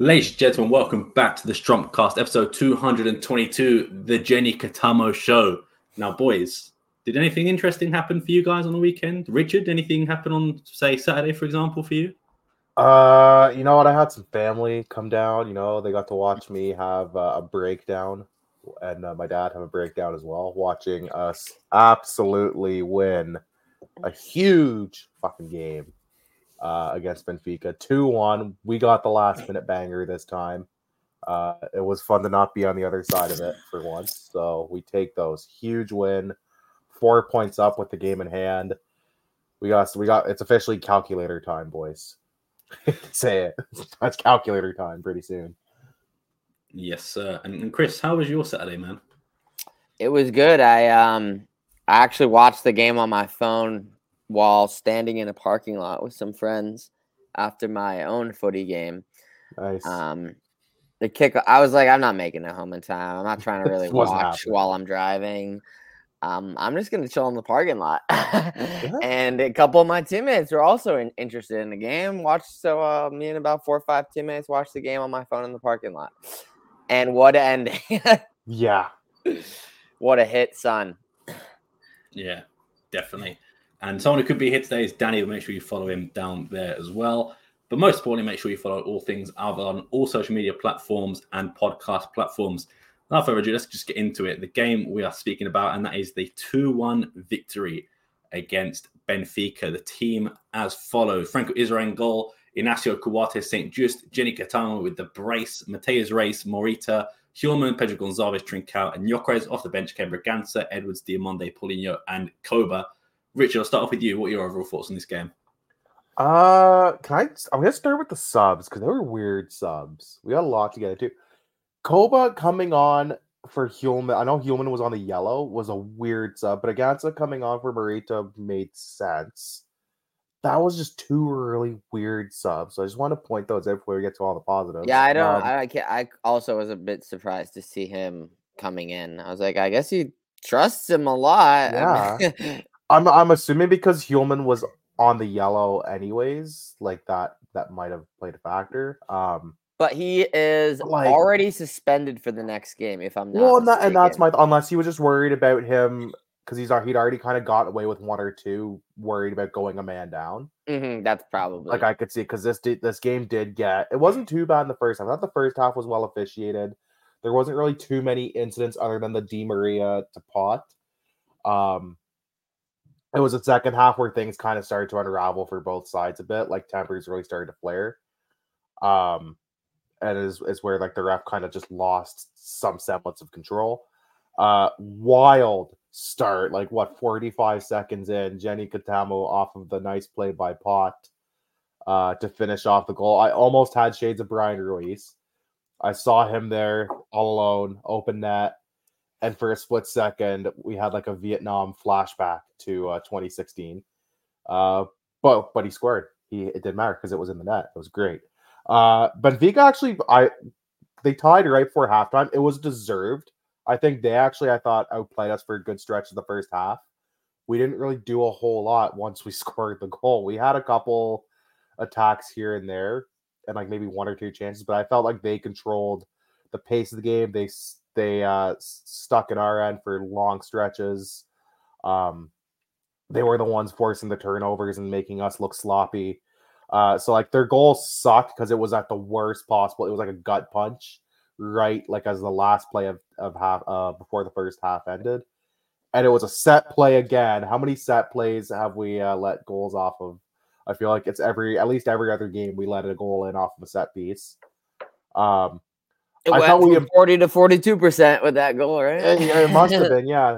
Ladies and gentlemen, welcome back to the Strumpcast, episode 222, the Jenny Katamo Show. Now, boys, did anything interesting happen for you guys on the weekend? Richard, anything happen on, say, Saturday, for example, for you? You know what? I had some family come down. They got to watch me have a breakdown, and my dad have a breakdown as well, watching us absolutely win a huge fucking game against Benfica. 2-1. We got the last minute banger this time. It was fun to not be on the other side of it for once. So we take those. Huge win. 4 points up with the game in hand. We got it's officially calculator time, boys. Say it. That's calculator time pretty soon. Yes, sir. And Chris, how was your Saturday, man? It was good. I actually watched the game on my phone while standing in a parking lot with some friends after my own footy game. Nice. The kick, I was like, I'm not making it home in time. I'm not trying to really watch while I'm driving. I'm just going to chill in the parking lot. And a couple of my teammates were also interested in the game. So me and about 4 or 5 teammates watched the game on my phone in the parking lot. And what an ending. Yeah. What a hit, son. Yeah, definitely. And someone who could be here today is Danny. Make sure you follow him down there as well. But most importantly, make sure you follow all things Alva on all social media platforms and podcast platforms. Without further ado, let's just get into it. The game we are speaking about, and that is the 2-1 victory against Benfica. The team as follows: Franco Israel in goal, Inacio Kouate, St. Just, Jenny Katamo with the brace, Mateus Reis, Morita, Hjulman, Pedro Gonzalez, Trincao, and Gyökeres. Off the bench came Bragança, Edwards, Diamande, Paulinho, and Koba. Richard, I'll start off with you. What are your overall thoughts on this game? I'm gonna start with the subs because they were weird subs. We got a lot to get into. Koba coming on for Hjulman. I know Hjulman was on the yellow, was a weird sub, but Bragança coming on for Morita made sense. That was just 2 really weird subs. So I just want to point those out before we get to all the positives. Yeah, I also was a bit surprised to see him coming in. I was like, I guess he trusts him a lot. Yeah. I'm assuming because Hjulman was on the yellow anyways, like that might have played a factor. But he is already suspended for the next game, if I'm not mistaken. And that's unless he was just worried about him because he'd already kind of got away with 1 or 2, worried about going a man down. That's probably like I could see because this game did get it wasn't too bad in the first half. I thought the first half was well officiated. There wasn't really too many incidents other than the Di Maria to Pot. It was the second half where things kind of started to unravel for both sides a bit. Like tempers really started to flare. And is where like the ref kind of just lost some semblance of control. Wild start, 45 seconds in, Jenny Katamo off of the nice play by Pot to finish off the goal. I almost had shades of Brian Ruiz. I saw him there all alone, open net, and for a split second, we had like a Vietnam flashback to 2016. But he scored. It didn't matter because it was in the net. It was great. Benfica actually, they tied right before halftime. It was deserved. I think I thought outplayed us for a good stretch of the first half. We didn't really do a whole lot once we scored the goal. We had a couple attacks here and there, and like maybe 1 or 2 chances, but I felt like they controlled the pace of the game. They stuck in our end for long stretches. They were the ones forcing the turnovers and making us look sloppy. So like their goal sucked because it was at the worst possible. It was like a gut punch, right? Like as the last play of half before the first half ended, and it was a set play again. How many set plays have we let goals off of? I feel like it's at least every other game we let a goal in off of a set piece. It went from 40 to 42% with that goal, right? It must have been, yeah.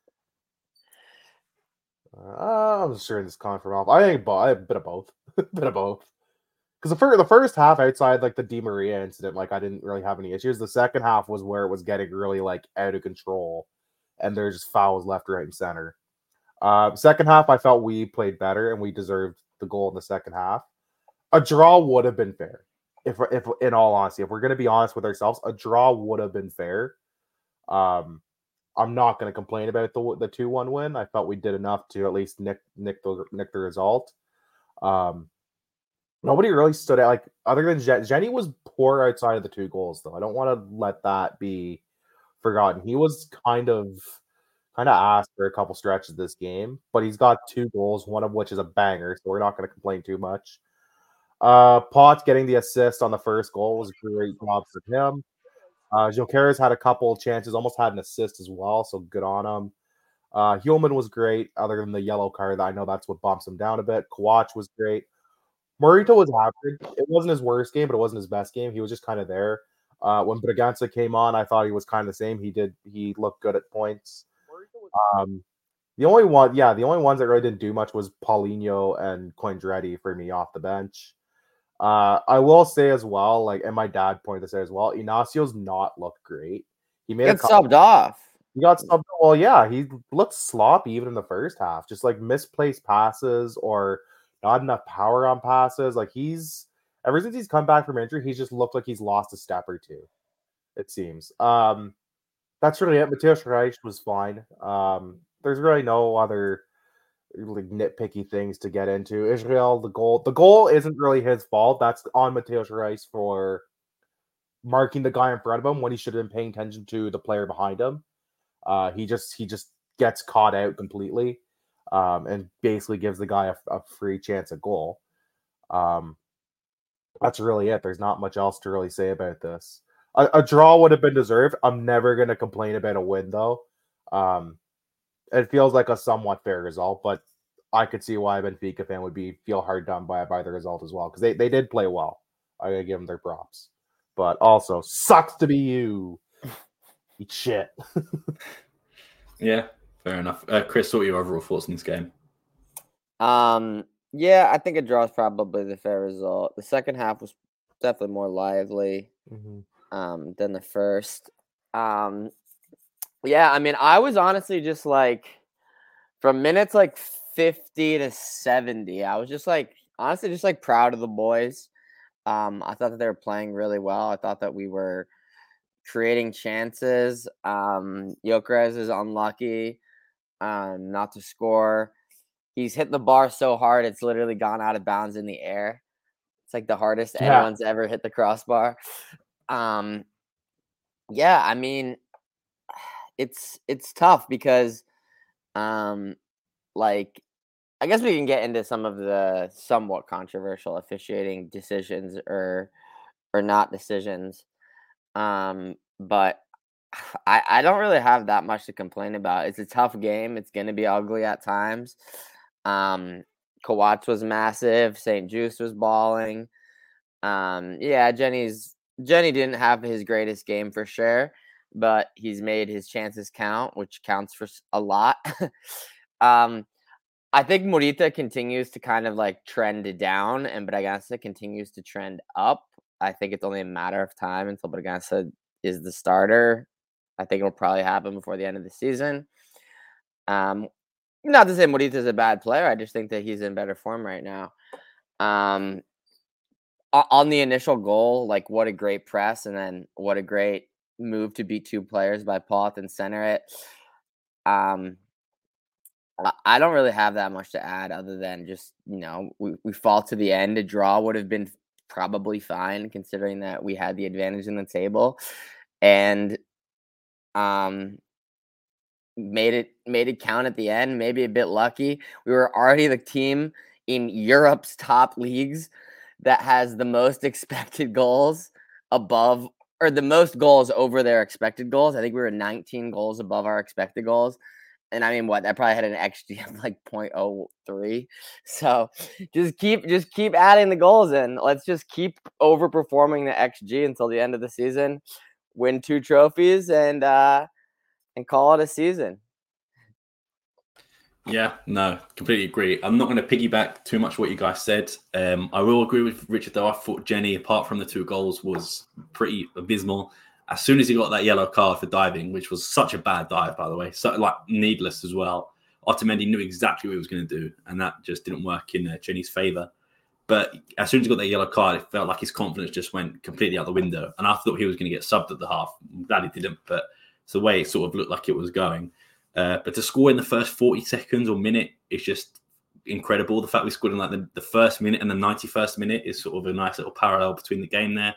I'm sure this coming from off. I think a bit of both. Bit of both. Because the first half, outside like the Di Maria incident, like I didn't really have any issues. The second half was where it was getting really like out of control, and there's just fouls left, right, and center. Second half, I felt we played better and we deserved the goal in the second half. A draw would have been fair. If in all honesty, if we're going to be honest with ourselves, a draw would have been fair. I'm not going to complain about the 2-1 win. I felt we did enough to at least nick the result. Nobody really stood out. Like other than Jenny was poor outside of the 2 goals, though. I don't want to let that be forgotten. He was kind of asked for a couple stretches this game, but he's got 2 goals, one of which is a banger, so we're not going to complain too much. Potts getting the assist on the first goal was a great job for him. Jokeres had a couple of chances, almost had an assist as well, so good on him. Hillman was great, other than the yellow card. I know that's what bumps him down a bit. Kawach was great. Morita was average. It wasn't his worst game, but it wasn't his best game. He was just kind of there. When Braganza came on, I thought he was kind of the same. He looked good at points. The only ones that really didn't do much was Paulinho and Coindretti for me off the bench. I will say as well, like, and my dad pointed this out as well, Inaccio's not looked great. He got subbed off. He got subbed. Well, yeah, he looked sloppy even in the first half. Just like misplaced passes or not enough power on passes. Like ever since he's come back from injury, he's just looked like he's lost a step or two, it seems. That's really it. Mateusz Reich was fine. There's really no other like nitpicky things to get into. Israel, the goal isn't really his fault. That's on Mateusz Reich for marking the guy in front of him when he should have been paying attention to the player behind him. He just gets caught out completely, and basically gives the guy a free chance at goal. That's really it. There's not much else to really say about this. A draw would have been deserved. I'm never going to complain about a win, though. It feels like a somewhat fair result, but I could see why a Benfica fan would feel hard done by the result as well, because they did play well. I gotta give them their props. But also, sucks to be you. Eat shit. Yeah, fair enough. Chris, what were your overall thoughts on this game? Yeah, I think a draw is probably the fair result. The second half was definitely more lively than the first. Yeah, I mean, I was honestly just like, from minutes like 50 to 70, I was just like, honestly, just like proud of the boys. I thought that they were playing really well. I thought that we were creating chances. Jokeres is unlucky not to score. He's hit the bar so hard, it's literally gone out of bounds in the air. It's like the hardest anyone's ever hit the crossbar. Yeah, I mean, it's tough because, like, I guess we can get into some of the somewhat controversial officiating decisions or not decisions. But I don't really have that much to complain about. It's a tough game. It's going to be ugly at times. Kawach was massive. St. Juste was balling. Yeah, Jenny didn't have his greatest game for sure, but he's made his chances count, which counts for a lot. I think Morita continues to kind of like trend down, and Bragança continues to trend up. I think it's only a matter of time until Bragança is the starter. I think it'll probably happen before the end of the season. Not to say Morita is a bad player. I just think that he's in better form right now. On the initial goal, like, what a great press, and then what a great move to beat 2 players by Poth and center it. I don't really have that much to add other than just, we fall to the end. A draw would have been probably fine considering that we had the advantage in the table, and made it count at the end. Maybe a bit lucky. We were already the team in Europe's top leagues that has the most expected goals above, or the most goals over their expected goals. I think we were 19 goals above our expected goals. And I mean, that probably had an XG of like 0.03. So just keep adding the goals in. Let's just keep overperforming the XG until the end of the season, win 2 trophies, and call it a season. Yeah, no, completely agree. I'm not going to piggyback too much what you guys said. I will agree with Richard, though. I thought Jenny, apart from the 2 goals, was pretty abysmal. As soon as he got that yellow card for diving, which was such a bad dive, by the way, so like needless as well, Otamendi knew exactly what he was going to do, and that just didn't work in Jenny's favour. But as soon as he got that yellow card, it felt like his confidence just went completely out the window. And I thought he was going to get subbed at the half. I'm glad he didn't, but it's the way it sort of looked like it was going. But to score in the first 40 seconds or minute is just incredible. The fact we scored in like the first minute and the 91st minute is sort of a nice little parallel between the game there.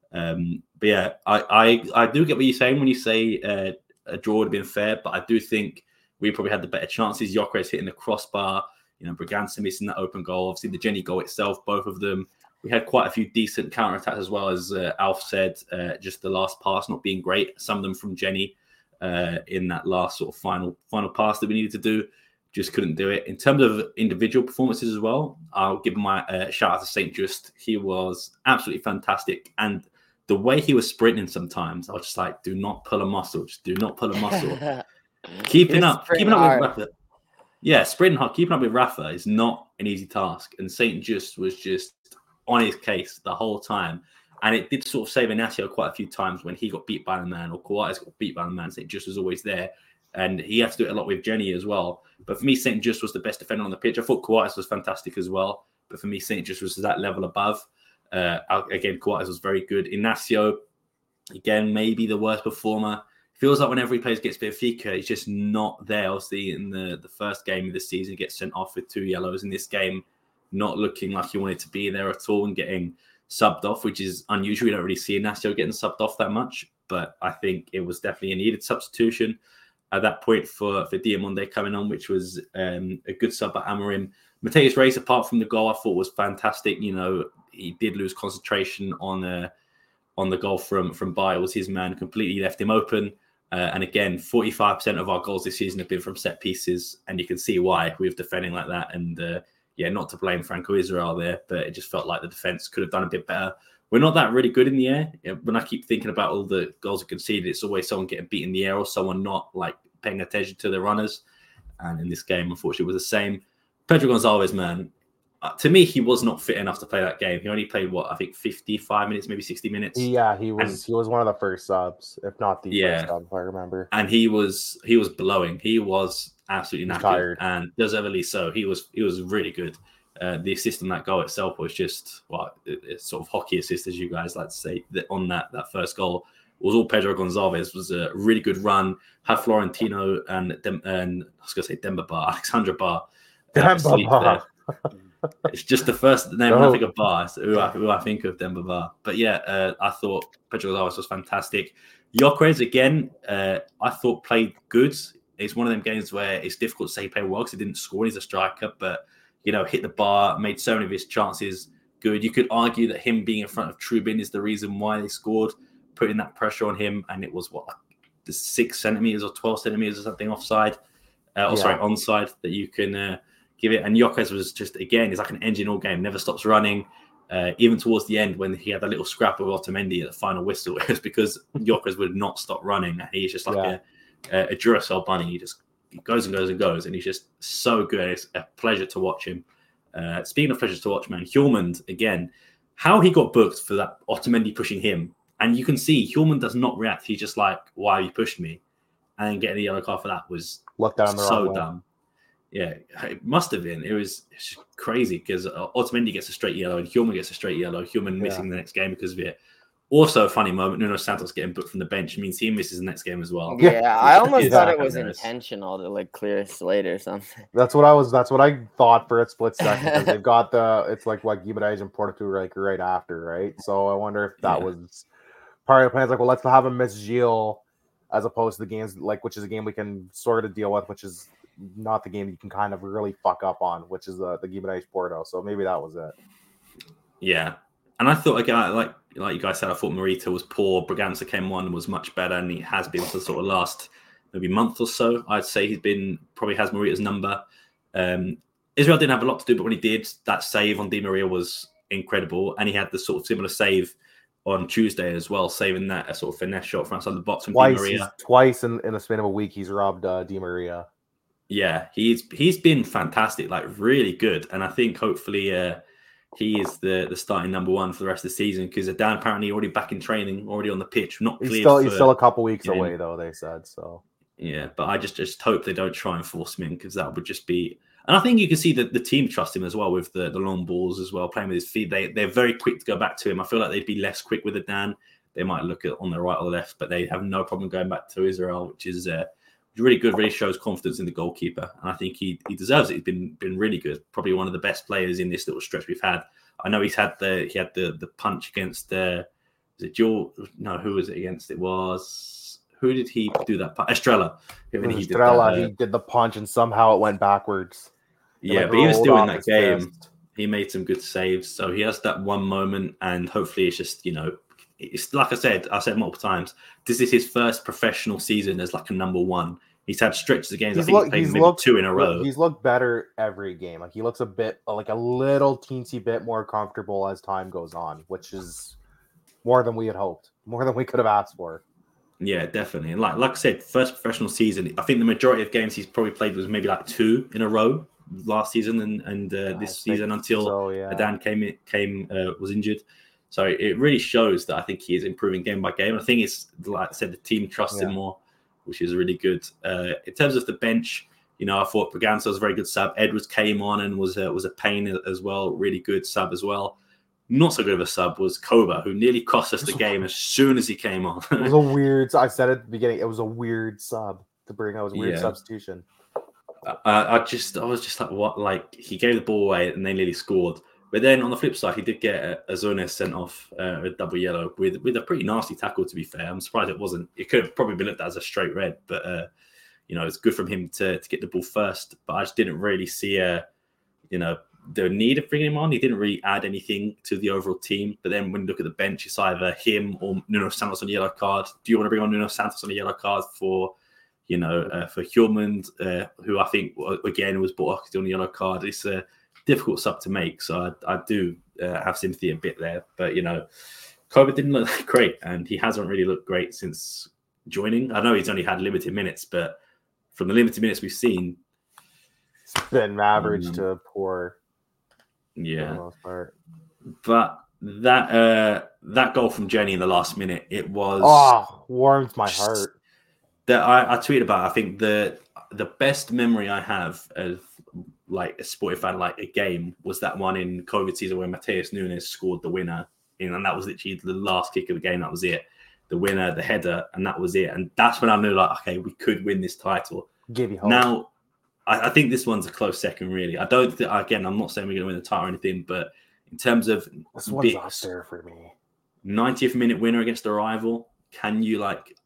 But yeah, I do get what you're saying when you say a draw would have been fair, but I do think we probably had the better chances. Gyökeres hitting the crossbar, Bragança missing that open goal. Obviously, the Jenny goal itself, both of them. We had quite a few decent counterattacks as well, as Alf said. Just the last pass not being great. Some of them from Jenny in that last sort of final pass that we needed to do. Just couldn't do it. In terms of individual performances as well, I'll give my shout out to St. Just. He was absolutely fantastic. And the way he was sprinting sometimes, I was just like, do not pull a muscle. Just do not pull a muscle. keeping up with Rafa. Yeah, sprinting hard, keeping up with Rafa is not an easy task. And St. Just was just on his case the whole time. And it did sort of save Inacio quite a few times when he got beat by the man or Coates got beat by the man. St. Just was always there. And he had to do it a lot with Jenny as well. But for me, St. Just was the best defender on the pitch. I thought Coates was fantastic as well. But for me, St. Just was that level above. Again, Coates was very good. Inacio, again, maybe the worst performer. Feels like whenever he plays against Benfica, he's just not there. Obviously, in the first game of the season, he gets sent off with 2 yellows. In this game, not looking like he wanted to be there at all and getting subbed off, which is unusual. We don't really see Inacio getting subbed off that much. But I think it was definitely a needed substitution at that point for Diamonde coming on, which was a good sub at Amorim. Mateus Reis, apart from the goal, I thought was fantastic. He did lose concentration on the goal from Bayer. It was his man, completely left him open. And again, 45% of our goals this season have been from set pieces, and you can see why with defending like that. And not to blame Franco Israel there, but it just felt like the defense could have done a bit better. We're not that really good in the air. When I keep thinking about all the goals we conceded, it's always someone getting beat in the air or someone not like paying attention to the runners. And in this game, unfortunately, it was the same. Pedro Gonçalves, man, to me, he was not fit enough to play that game. He only played, 55 minutes, maybe 60 minutes. Yeah, he was one of the first subs, if not the first sub, if I remember. And he was blowing. He was absolutely knackered, and deservedly so. He was really good. The assist on that goal itself was just it's sort of hockey assist, as you guys like to say. On that first goal was all Pedro Gonçalves. It was a really good run. Had Florentino and I was going to say Demba Ba, Alexandra Ba. It's just the first name when I think of Bar, who I think of Demba Ba. But yeah, I thought Pedro Gonçalves was fantastic. Gyökeres, again, I thought played good. It's one of them games where it's difficult to say he played well because he didn't score. He's a striker, but hit the bar, made so many of his chances good. You could argue that him being in front of Trubin is the reason why they scored, putting that pressure on him. And it was the 6 centimeters or 12 centimeters or something offside, onside that you can give it. And Gyökeres was just, again, he's like an engine all game, never stops running. Even towards the end, when he had a little scrap with Otamendi at the final whistle, it was because Gyökeres would not stop running. He's just like a Duracell bunny. He just goes and goes and goes, and he's just so good. It's a pleasure to watch him. Speaking of pleasures to watch, man, Hjulmand, again, how he got booked for that Otamendi pushing him. And you can see Hjulmand does not react. He's just like, why have you pushed me? And then getting the yellow card for that was so dumb. Yeah, it must have been. It's crazy because Otamendi gets a straight yellow and Hjulmand gets a straight yellow. Hjulmand missing the next game because of it. Also, a funny moment, Nuno Santos getting booked from the bench means he misses the next game as well. Yeah, I almost thought it was intentional to clear a slate or something. That's what I thought for a split second because they've got it's like Guimarães and Porto right after, right? So I wonder if that was part of the plan. Let's have him miss Gilles as opposed to the games which is a game we can sort of deal with, which is not the game you can kind of really fuck up on, which is the Guimarães Porto. So maybe that was it. Yeah. And I thought, again, like you guys said, I thought Morita was poor. Bragança came on, was much better, and he has been for the sort of last maybe month or so. I'd say probably has Morita's number. Israel didn't have a lot to do, but when he did, that save on Di Maria was incredible. And he had the sort of similar save on Tuesday as well, saving that a sort of finesse shot from outside the box from Di Maria. Twice in a span of a week, he's robbed Di Maria. Yeah, he's been fantastic, really good. And I think hopefully he is the starting number one for the rest of the season because Dan apparently already back in training, already on the pitch. Not clear. He's still a couple weeks away, though, they said. So yeah, but I just hope they don't try and force him in because that would just be. And I think you can see that the team trust him as well with the long balls as well, playing with his feet. They're very quick to go back to him. I feel like they'd be less quick with it, Dan. They might look at on the right or the left, but they have no problem going back to Israel, which is really good. Really shows confidence in the goalkeeper, and I think he deserves it. He's been really good. Probably one of the best players in this little stretch we've had. I know he had the punch against Is it Joel? No, who was it against? It was who did he do that? Estrella. He did the punch, and somehow it went backwards. Yeah, but he was still in that game. He made some good saves, so he has that one moment, and hopefully it's just it's like I said multiple times. This is his first professional season as like a number one. He's had stretches of games. I think he's played maybe 2 in a row. He's looked better every game. Like he looks a little teensy bit more comfortable as time goes on, which is more than we had hoped, more than we could have asked for. Yeah, definitely. And like I said, first professional season. I think the majority of games he's probably played was maybe like 2 in a row last season and this season until Adan was injured. So it really shows that I think he is improving game by game. I think it's, like I said, the team trusts him more, which is really good. In terms of the bench, I thought Braganza was a very good sub. Edwards came on and was a pain as well. Really good sub as well. Not so good of a sub was Koba, who nearly cost us the game as soon as he came on. It was a weird. I said at the beginning, it was a weird sub to bring. It was a weird substitution. I was just like, what? Like he gave the ball away and they nearly scored. But then on the flip side, he did get Azones sent off a double yellow with a pretty nasty tackle. To be fair, I'm surprised it wasn't. It could have probably been looked at as a straight red, but it's good from him to get the ball first. But I just didn't really see the need of bringing him on. He didn't really add anything to the overall team. But then when you look at the bench, it's either him or Nuno Santos on a yellow card. Do you want to bring on Nuno Santos on a yellow card for Hjulmand, who I think again was brought on the yellow card? It's a difficult sub to make, so I do have sympathy a bit there. But Koba didn't look that great, and he hasn't really looked great since joining. I know he's only had limited minutes, but from the limited minutes we've seen, it's been average to poor. Yeah, for the most part. But that goal from Jenny in the last minute, it was warms my heart. That I tweeted about. I think the best memory I have of like a sporting fan, like a game, was that one in COVID season where Mateus Nunes scored the winner, and that was literally the last kick of the game. That was it, the winner, the header, and that was it. And that's when I knew, like, okay, we could win this title. Give you hope. Now, I think this one's a close second, really. I don't think, again, I'm not saying we're going to win the title or anything, but in terms of this one's up there for me. 90th minute winner against a rival, can you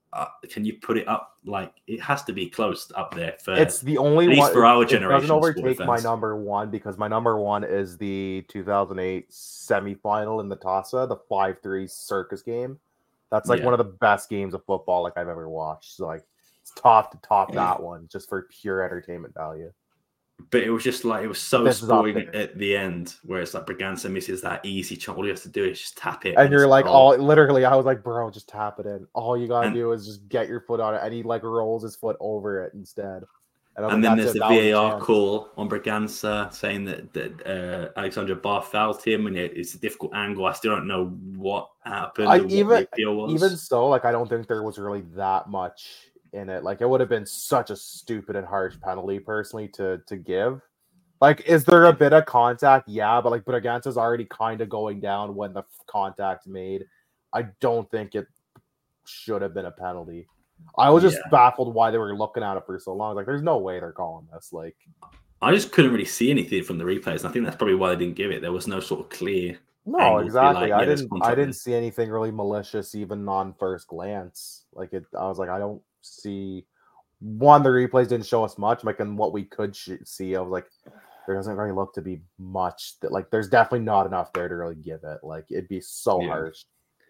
put it up? Like, it has to be close up there. It's the only at least one for our generation. It doesn't overtake my number one, because my number one is the 2008 semifinal in the TASA, the 5-3 circus game. That's like one of the best games of football like I've ever watched. So like, it's tough to top that one just for pure entertainment value. But it was just like, it was so spoiling at the end, where it's like Braganza misses that easy shot. All you have to do is just tap it. And you're like, literally, I was like, bro, just tap it in. All you got to do is just get your foot on it. And he like rolls his foot over it instead. And then there's the VAR call on Braganza saying that Alexandre Barr fouled him, and it's a difficult angle. I still don't know what happened. Even so, like, I don't think there was really that much in it. Like, it would have been such a stupid and harsh penalty personally to give. Like, is there a bit of contact? Yeah, but like Braganza's already kind of going down when the contact's made. I don't think it should have been a penalty. I was just baffled why they were looking at it for so long. Like, there's no way they're calling this. Like, I just couldn't really see anything from the replays. And I think that's probably why they didn't give it. There was no sort of clear. No, exactly. I didn't see anything really malicious even on first glance. Like, I was like, I don't see. One, the replays didn't show us much. Like, in what we could see, I was like, there doesn't really look to be much. That, like, there's definitely not enough there to really give it. Like, it'd be so harsh.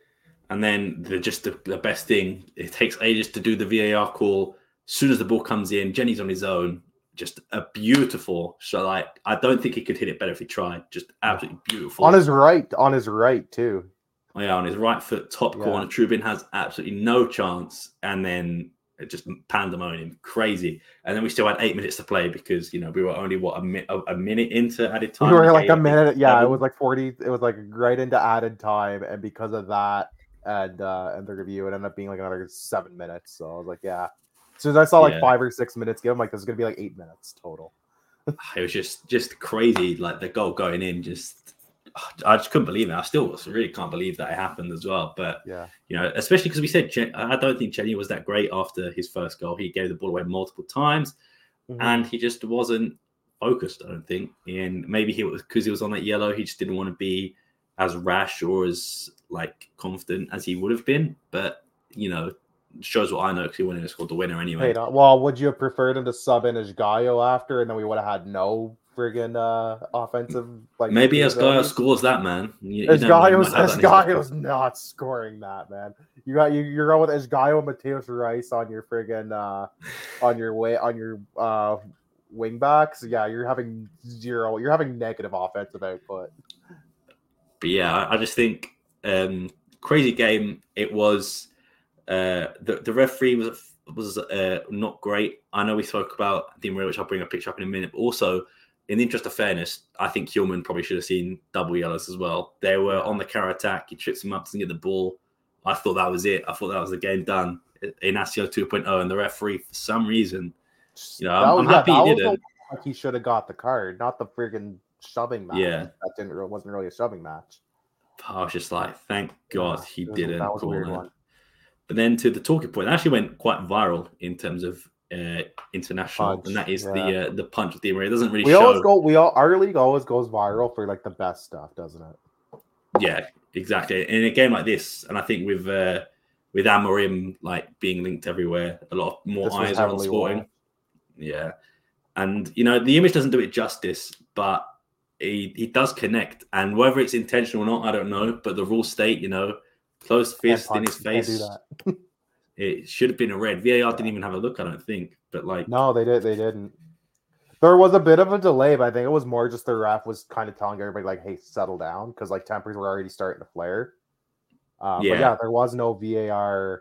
And then the best thing, it takes ages to do the VAR call. As soon as the ball comes in, Jenny's on his own. Just a beautiful shot. Like, I don't think he could hit it better if he tried. Just absolutely beautiful. On his right too. Oh, yeah, on his right foot, top corner. Trubin has absolutely no chance. And then it just pandemonium, crazy. And then we still had 8 minutes to play because, we were only, a minute into added time. We were like a minute. Yeah, it was like 40. It was like right into added time. And because of that, and the review, it ended up being like another 7 minutes. So I was like, yeah. As soon as I saw like 5 or 6 minutes give, I'm like, this is gonna be like 8 minutes total. It was just crazy, like the goal going in. I just couldn't believe it. I still really can't believe that it happened as well. But especially because we said I don't think Jenny was that great after his first goal. He gave the ball away multiple times, and he just wasn't focused. I don't think, and maybe he was because he was on that yellow. He just didn't want to be as rash or as like confident as he would have been, but shows what I know because he wouldn't have scored the winner anyway. Well, would you have preferred him to sub in Esgaio after, and then we would have had no friggin' offensive? Like maybe Esgaio scores that, man. Esgaio's not scoring that, man. You're going with Esgaio and Mateus Rice on your friggin' wing backs. Yeah, you're having zero. You're having negative offensive output. But yeah, I just think crazy game. It was. The referee was not great. I know we spoke about Di Maria, which I'll bring a picture up in a minute. But also, in the interest of fairness, I think Hjulmand probably should have seen double yellows as well. They were on the counter attack. He trips him up, doesn't get the ball. I thought that was it. I thought that was the game done. Inacio 2.0, and the referee, for some reason, I'm happy he didn't. Like he should have got the card, not the friggin' shoving match. Yeah, that wasn't really a shoving match. I was just like, thank God he didn't. That was a weird one. But then to the talking point, it actually went quite viral in terms of international, punch, and that is the punch of Di Maria. It doesn't really show. Our league always goes viral for like the best stuff, doesn't it? Yeah, exactly. In a game like this, and I think with Amorim like being linked everywhere, a lot more eyes are on Sporting. Yeah, and the image doesn't do it justice, but he does connect, and whether it's intentional or not, I don't know. But the rules state, closed fist in his face. It should have been a red. VAR didn't even have a look, I don't think. But no, they didn't. There was a bit of a delay, but I think it was more just the ref was kind of telling everybody like, "Hey, settle down," because like tempers were already starting to flare. But yeah, there was no VAR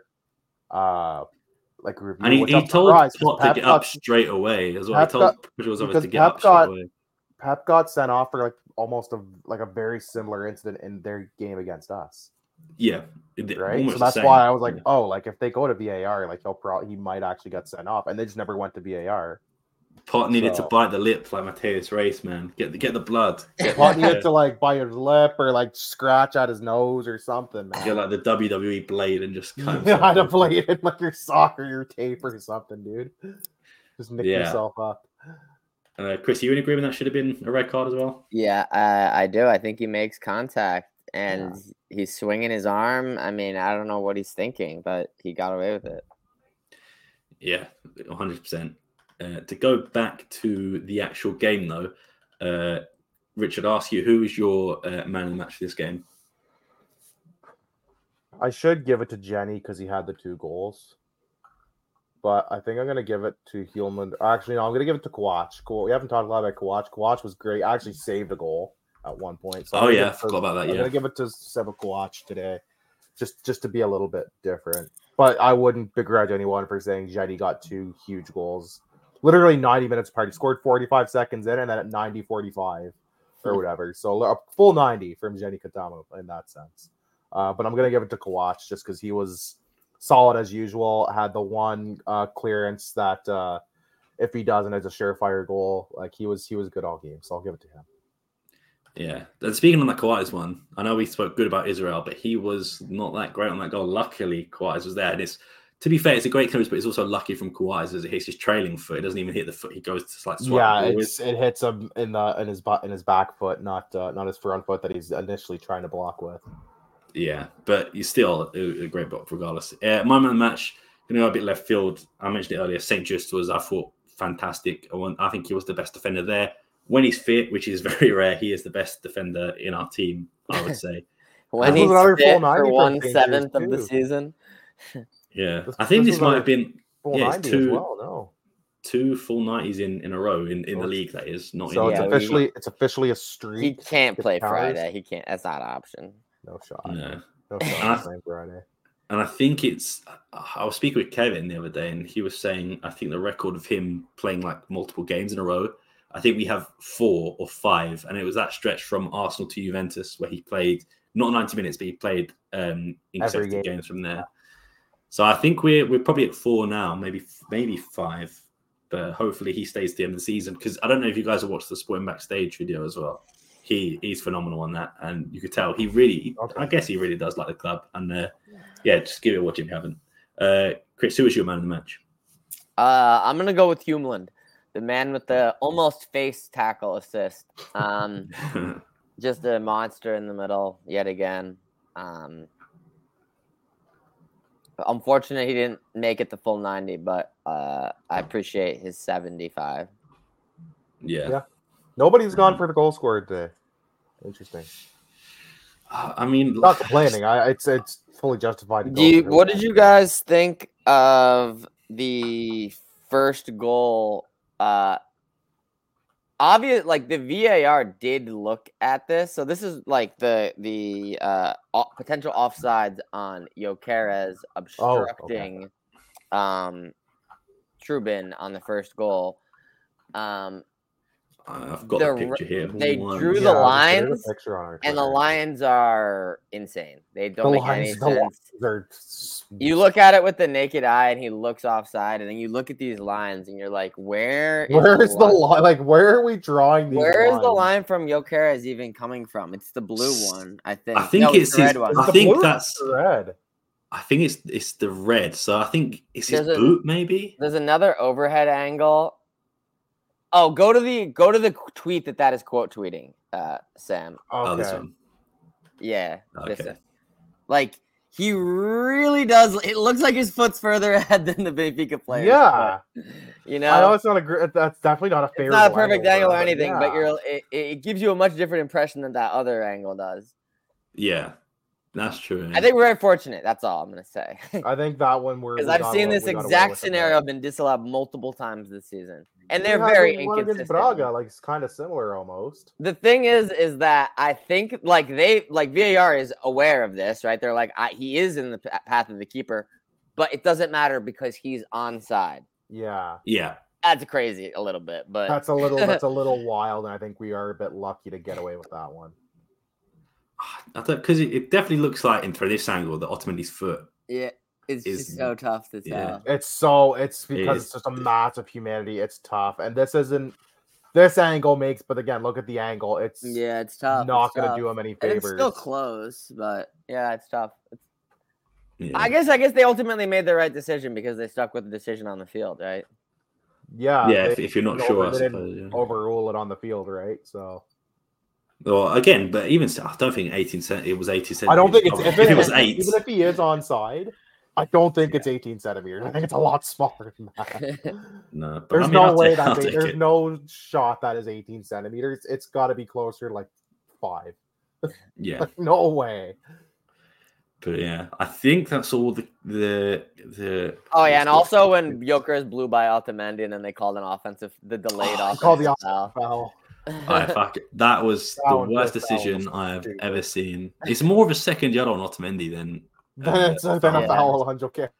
review. And he told Pep to get up straight away as well. He told Pujols to get up straight away. Pep got sent off for almost a very similar incident in their game against us. Yeah, right. So that's why I was like, if they go to VAR, he might actually get sent off, and they just never went to VAR. Pot needed to bite the lip like Mateus Reis, man. Get the blood. Pot needed to bite his lip or scratch at his nose or something, man. Get the WWE blade and just cut himself. Had a blade in your sock or your tape or something, dude. Just nick yourself up. Chris, you in agreement that should have been a red card as well? Yeah, I do. I think he makes contact and he's swinging his arm. I mean, I don't know what he's thinking, but he got away with it. Yeah, 100%. To go back to the actual game, though, Richard, ask you, who is your man of the match for this game? I should give it to Jenny because he had the 2 goals. But I think I'm going to give it to Hjulmand. Actually, no, I'm going to give it to Kawach. We haven't talked a lot about Kawach. Kawach was great. I actually saved a goal at one point. So I forgot about that, I'm going to give it to Seba Kawach today, just to be a little bit different. But I wouldn't begrudge anyone for saying Jenny got 2 huge goals. Literally 90 minutes apart. He scored 45 seconds in, and then at 90:45 or whatever. So a full 90 from Jenny Katamo in that sense. But I'm going to give it to Kawach just because he was solid as usual. Had the one clearance that if he doesn't, it's a surefire goal. He was good all game. So I'll give it to him. Yeah. And speaking on the Kawhi's one, I know we spoke good about Israel, but he was not that great on that goal. Luckily, Kawhi's was there. And to be fair, it's a great clearance, but it's also lucky from Kawhi's as it hits his trailing foot. It doesn't even hit the foot. He goes to swipe. Yeah, it hits him in his back foot, not his front foot that he's initially trying to block with. Yeah, but he's still a great block regardless. My man of the match, going to go a bit left field. I mentioned it earlier. St. Just was, I thought, fantastic. I think he was the best defender there. When he's fit, which is very rare, he is the best defender in our team, I would say. When he's fit for 1/7 of the season. Yeah, I think this might have been full 90 as well. No, 2 full 90s in a row in the league. That is not. So it's officially a streak. He can't play Friday. He can't. That's not an option. No shot. No shot playing Friday. And I think I was speaking with Kevin the other day, and he was saying I think the record of him playing multiple games in a row. I think we have 4 or 5, and it was that stretch from Arsenal to Juventus where he played not 90 minutes, but he played consecutive games from there. So I think we're probably at 4 now, maybe 5, but hopefully he stays to the end of the season. Because I don't know if you guys have watched the Sporting Backstage video as well. He's phenomenal on that, and you could tell he really, I guess he really does like the club. And just give it a watch if you haven't. Chris, who was your man of the match? I'm gonna go with Hjulmand, the man with the almost face tackle assist. Just a monster in the middle yet again. Unfortunately, he didn't make it the full 90, but I appreciate his 75. Yeah. Nobody's gone for the goal scorer today. Interesting. I mean, not complaining. It's fully justified. What did you guys think of the first goal? Obvious, like the VAR did look at this, so this is like the potential offsides on Gyökeres obstructing Trubin on the first goal. I've got the picture here. They drew the lines, and the lines are insane. They don't make any sense. You look at it with the naked eye, and he looks offside, and then you look at these lines, and you're like, where is the line? Like, where are we drawing these Where lines? is the line from Gyökeres even coming from? It's the blue one, I think. I think it's the red one. I think that's the red. I think it's the red. So I think it's his boot, maybe. There's another overhead angle. Oh, go to the tweet that is quote tweeting, Sam. Okay. Oh, this one. Yeah. Okay. Like he really does. It looks like his foot's further ahead than the Benfica player. Yeah. But, I know it's not that's definitely not a fair. It's not a perfect angle or anything, but it gives you a much different impression than that other angle does. Yeah. That's true. Man. I think we're very fortunate. That's all I'm going to say. I think that one because I've seen this exact scenario been disallowed multiple times this season, and they're very inconsistent. Braga, like it's kind of similar almost. The thing is that I think like VAR is aware of this, right? They're like, he is in the path of the keeper, but it doesn't matter because he's onside. Yeah. Yeah. That's crazy a little bit, but that's a little wild, and I think we are a bit lucky to get away with that one. Because it definitely looks like from this angle that Otamendi's foot. Yeah, it's just so tough to tell. Yeah. It's because it's just a massive humanity. It's tough, and this angle makes. But again, look at the angle. It's tough. Not going to do him any favors. It's still close, but it's tough. I guess they ultimately made the right decision because they stuck with the decision on the field, right? Yeah. Yeah. If you're not sure, I suppose. Overrule it on the field, right? So. Well, again, but even I don't think 18 centimeters. It was 18 centimeters. I don't think it's if it was 8. Even if he is onside, I don't think it's 18 centimeters. I think it's a lot smaller than that. No, but there's no way that there's no shot that is 18 centimeters. It's got to be closer to like 5. Yeah, like, no way. But yeah, I think that's all the. Oh yeah, and also when Gyökeres blew by Otamendi, and then they called the delayed offensive called the foul. That was the worst decision I have ever seen. It's more of a second yellow on Otamendi than a foul on Gyökeres.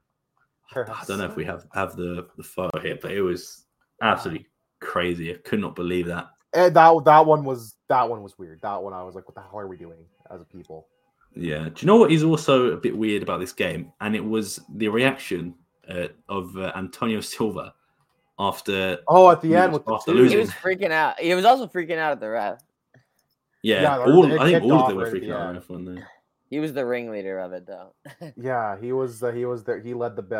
I don't know if we have the photo here, but it was absolutely crazy. I could not believe that. And that one was weird. That one I was like, what the hell are we doing as a people? Yeah. Do you know what is also a bit weird about this game? And it was the reaction of Antonio Silva. At the end with he was freaking out. He was also freaking out at the ref. Yeah, I think all of them were freaking out at the ref. He was the ringleader of it, though. Yeah, he was there. He led the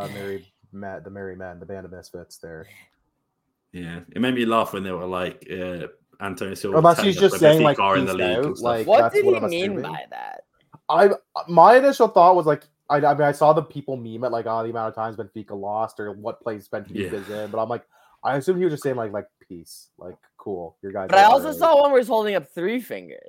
merry men, the band of misfits there. Yeah, it made me laugh when they were like Antonio Silva. Unless he's just saying like in the league. Like, what did he mean by that? My initial thought was like. I mean, I saw the people meme it like, the amount of times Benfica lost or what place Benfica is in. But I'm like, I assume he was just saying like peace, like cool, your guys. But I also saw one where he's holding up 3 fingers.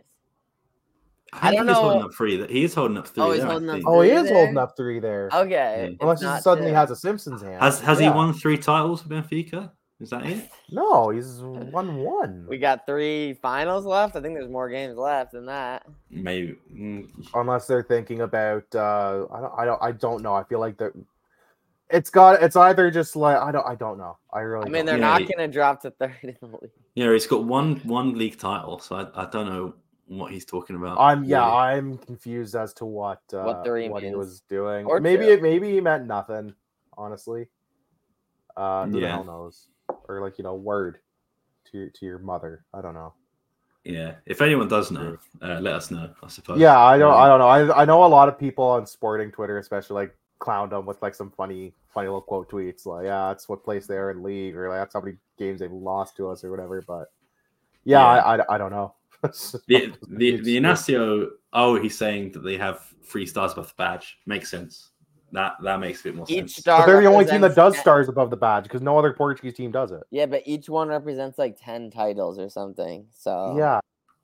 I don't know. He's holding up 3. He is holding up 3. Oh, he's holding up 3. Oh, he is holding up 3 there. Okay. Yeah. Unless he suddenly has a Simpsons hand. Has he won 3 titles for Benfica? Is that it? No, he's won 1. We got 3 finals left. I think there's more games left than that. Maybe. Unless they're thinking about I don't know. I feel like that it's either just like I don't know. I mean they're not gonna drop to 3rd in the league. Yeah, he's got one league title, so I don't know what he's talking about. I'm confused as to what he was doing. Or maybe he meant nothing, honestly. Who the hell knows? Or like word to your mother. I don't know. Yeah, if anyone does know, let us know. I suppose. Yeah, I don't know. I know a lot of people on sporting Twitter, especially like clowned them with like some funny little quote tweets, like that's what place they are in league, or like that's how many games they've lost to us or whatever. But I don't know. The Inacio, he's saying that they have 3 stars above the badge. Makes sense. That makes a bit more sense. But they're the only team that does stars above the badge because no other Portuguese team does it. Yeah, but each one represents like 10 titles or something. So yeah.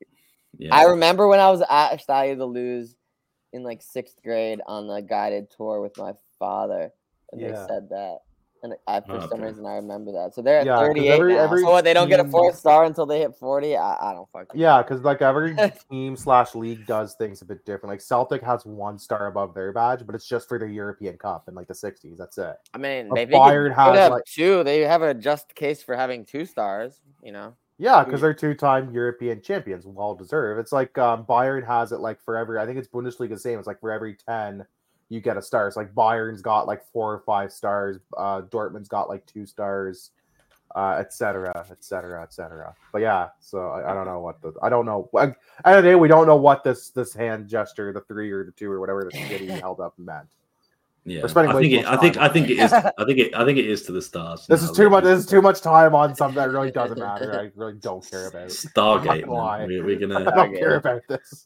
I remember when I was at Estadio de Luz in like 6th grade on a guided tour with my father, and they said that. And for some reason, I remember that. So they're at 38 now. So what, they don't get a 4th star until they hit 40? I don't fucking know. Yeah, because like every team/league does things a bit different. Like Celtic has 1 star above their badge, but it's just for the European Cup in like the 60s. That's it. I mean, Bayern has like 2. They have a just case for having 2 stars, you know? Yeah, because they're 2-time European champions, well deserved. It's like Bayern has it like for every, I think it's Bundesliga the same. It's like for every 10, you get a star. It's like Bayern's got like 4 or 5 stars. Dortmund's got like 2 stars, et cetera. But yeah, so I don't know I don't know. At the end of the day, we don't know what this hand gesture, the 3 or the 2 or whatever the city held up meant. Yeah, I think it is. I think it is to the stars. This is too much. This is too much time on something that really doesn't matter. I really don't care about it. Stargate. We're gonna. I don't care about this.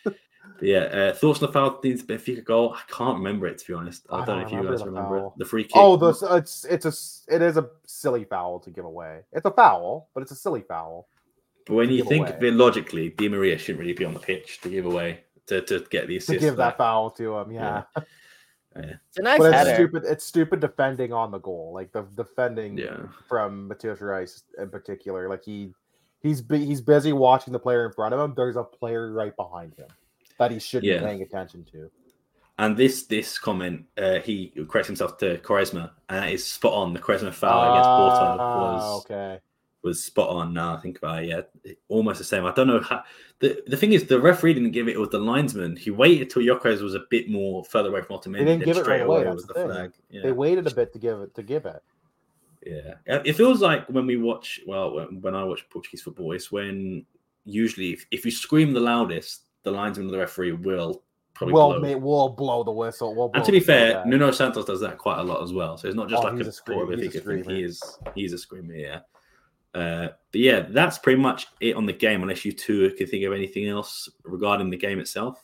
Yeah, thoughts on the Falcons Benfica goal? I can't remember it, to be honest. I don't know if you guys remember it. The free kick. Oh, it is a silly foul to give away. It's a foul, but it's a silly foul. But when you think of it logically, Di Maria shouldn't really be on the pitch to give away to get the assist. To give that foul to him, yeah. It's a nice but header. It's stupid defending on the goal, like the defending from Matthias Reis in particular. Like he's busy watching the player in front of him. There's a player right behind him that he should be paying attention to. And this comment, he corrects himself to Quaresma, and that is spot on. The Quaresma foul against Porto was spot on. Now I think about it, almost the same. I don't know how. The thing is, the referee didn't give it. It was the linesman. He waited till Gyökeres was a bit more further away from Otamendi. They didn't give it right away. That's with the flag. Yeah. They waited a bit to give it. Yeah, it feels like when we watch. Well, when I watch Portuguese football, it's when usually if you scream the loudest, the linesman or the referee will probably blow the whistle. And to be fair, Nuno Santos does that quite a lot as well. So it's not just like a screamer. He's a screamer. Yeah. But yeah, that's pretty much it on the game. Unless you two can think of anything else regarding the game itself.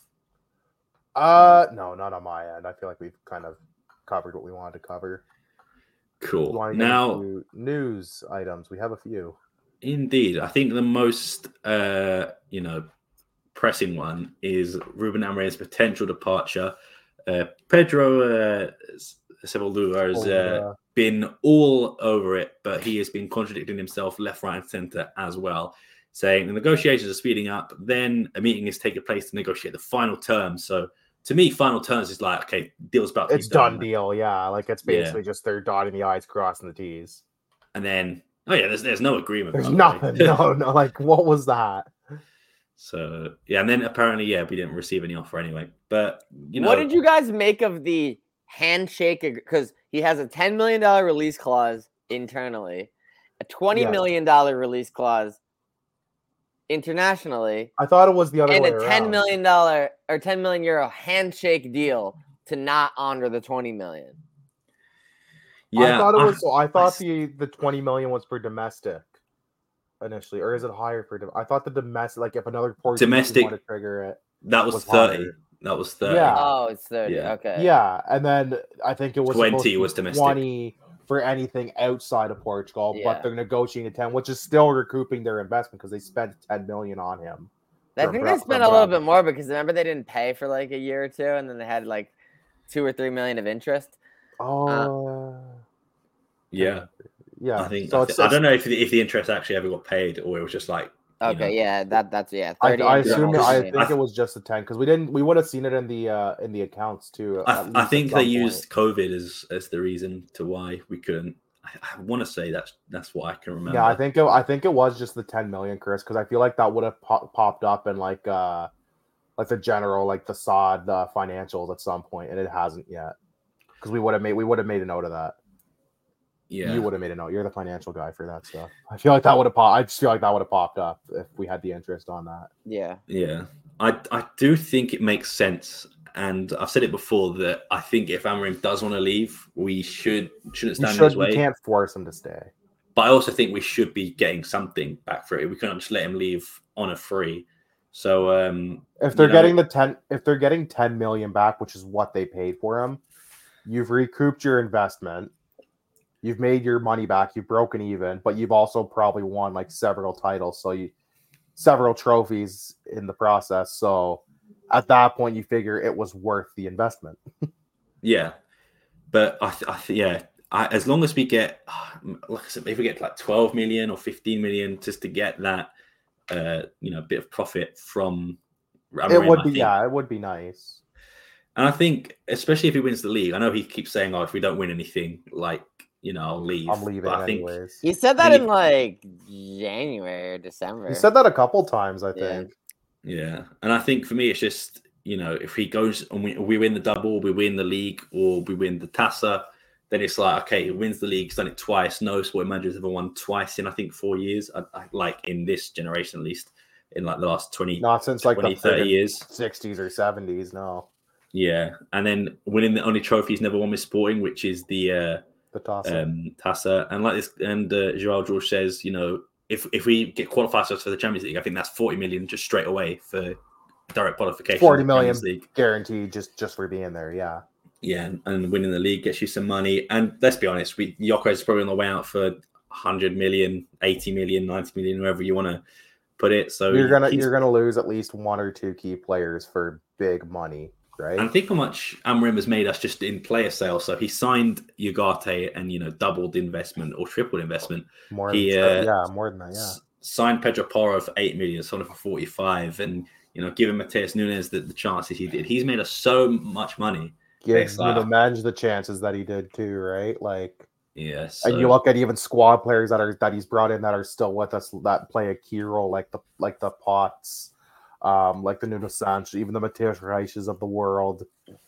No, not on my end. I feel like we've kind of covered what we wanted to cover. Cool. Now, news items. We have a few. Indeed, I think the most pressing one is Ruben Amorim's potential departure. Pedro Ceballos has been all over it, but he has been contradicting himself left, right, and center as well, saying the negotiations are speeding up. Then a meeting is taking place to negotiate the final terms. So to me, final terms is like, okay, deal's about to be done. Done deal, yeah. Like it's basically just they're dotting the I's, crossing the T's. And then, there's no agreement. There's nothing. No. Like, what was that? So, yeah, and then apparently, we didn't receive any offer anyway. But, what did you guys make of the handshake? Because he has a $10 million release clause internally, a $20 million release clause internationally. I thought it was the other way around. And a $10 million or €10 million handshake deal to not honor the $20 million. Yeah, I thought the $20 million was for domestic initially, or is it higher for? I thought the domestic, like if another Portuguese domestic want to trigger it, that was 30. Higher. That was 30. Yeah. Oh, it's 30. Yeah. Okay. Yeah, and then I think it was 20 was domestic. 20 for anything outside of Portugal, but they're negotiating 10, which is still recouping their investment because they spent $10 million on him. I think they spent a little bit more because remember they didn't pay for like a year or two, and then they had like $2 or $3 million of interest. Yeah. Yeah. I think so. I don't know if the interest actually ever got paid or it was just like. Okay. That's 30. I assume. I think it was just the 10 because we would have seen it in the accounts too. I think they used COVID as the reason to why we couldn't. I want to say that's what I can remember. Yeah, I think it was just the 10 million, Chris, because I feel like that would have popped up in like the general the SOD financials at some point, and it hasn't yet because we would have made a note of that. Yeah, you would have made a note. You're the financial guy for that stuff. I feel like that would have popped. I just feel like that would have popped up if we had the interest on that. Yeah. Yeah. I do think it makes sense. And I've said it before that I think if Amorim does want to leave, we shouldn't stand in his way. We can't force him to stay. But I also think we should be getting something back for it. We can't just let him leave on a free. So if they're getting 10 million back, which is what they paid for him, you've recouped your investment. You've made your money back. You've broken even, but you've also probably won like several titles, several trophies in the process. So at that point, you figure it was worth the investment. Yeah, but as long as we get, like I said, if we get like 12 million or 15 million just to get that, bit of profit from Amorim, it would be nice. And I think, especially if he wins the league, I know he keeps saying, "Oh, if we don't win anything, like." I'll leave. I'm leaving anyways. He said that in like January or December. He said that a couple times, I think. Yeah. And I think for me, it's just, if he goes and we win the double, we win the league, or we win the TASA, then it's like, okay, he wins the league, he's done it twice. No sport manager's ever won twice in, I think, 4 years. I like in this generation, at least, in like the last 20, not since like 20, 30 years. 60s or 70s, no. Yeah. And then winning the only trophy he's never won with Sporting, which is the TASA, and like this, and Joao George says, if we get qualified for the Champions League, I think that's 40 million just straight away for direct qualification. 40 million guaranteed just for being there, yeah. Yeah, and winning the league gets you some money. And let's be honest, Gyökeres is probably on the way out for 100 million, 80 million, 90 million, wherever you want to put it. So you're gonna lose at least one or two key players for big money. Right. And think how much Amorim has made us just in player sales. So he signed Ugarte and doubled investment or tripled investment. More than that. Yeah. Signed Pedro Porro for 8 million, sold him for 45, and giving Mateus Nunes the chances he did. He's made us so much money. Imagine the chances that he did too, right? Like, yes. And you look at even squad players that he's brought in that are still with us that play a key role, like the Potts. Like the Nuno Santos, even the Mateus Reiches of the world,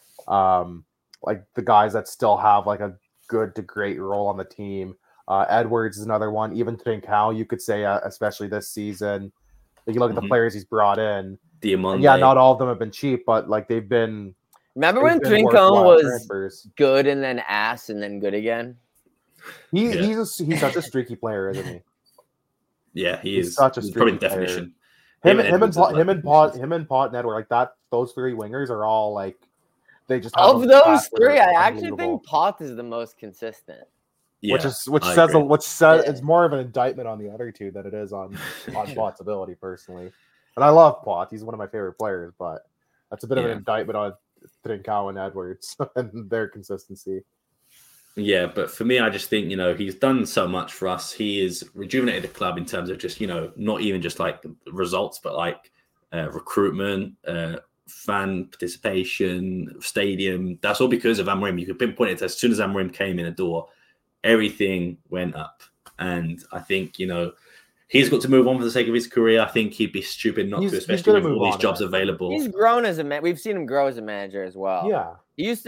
like the guys that still have like a good to great role on the team. Edwards is another one. Even Trincao, you could say, especially this season. Like you look at the players he's brought in. Not all of them have been cheap, but like they've been. Remember when Trincao was good and then ass and then good again? He's such a streaky player, isn't he? Yeah, he's such a streaky definition. Him and Pot and Edward, like that. Those three wingers are all like they just have of those three. I actually think Pot is the most consistent. Yeah, which says it's more of an indictment on the other two than it is on Pot's ability personally. And I love Pot; he's one of my favorite players, but that's a bit of an indictment on Trincao and Edwards and their consistency. Yeah, but for me, I just think, he's done so much for us. He has rejuvenated the club in terms of just, not even just like results, but like recruitment, fan participation, stadium. That's all because of Amorim. You could pinpoint it as soon as Amorim came in the door, everything went up. And I think, he's got to move on for the sake of his career. I think he'd be stupid not to, especially with all these jobs available. He's grown as a man. We've seen him grow as a manager as well. Yeah. He used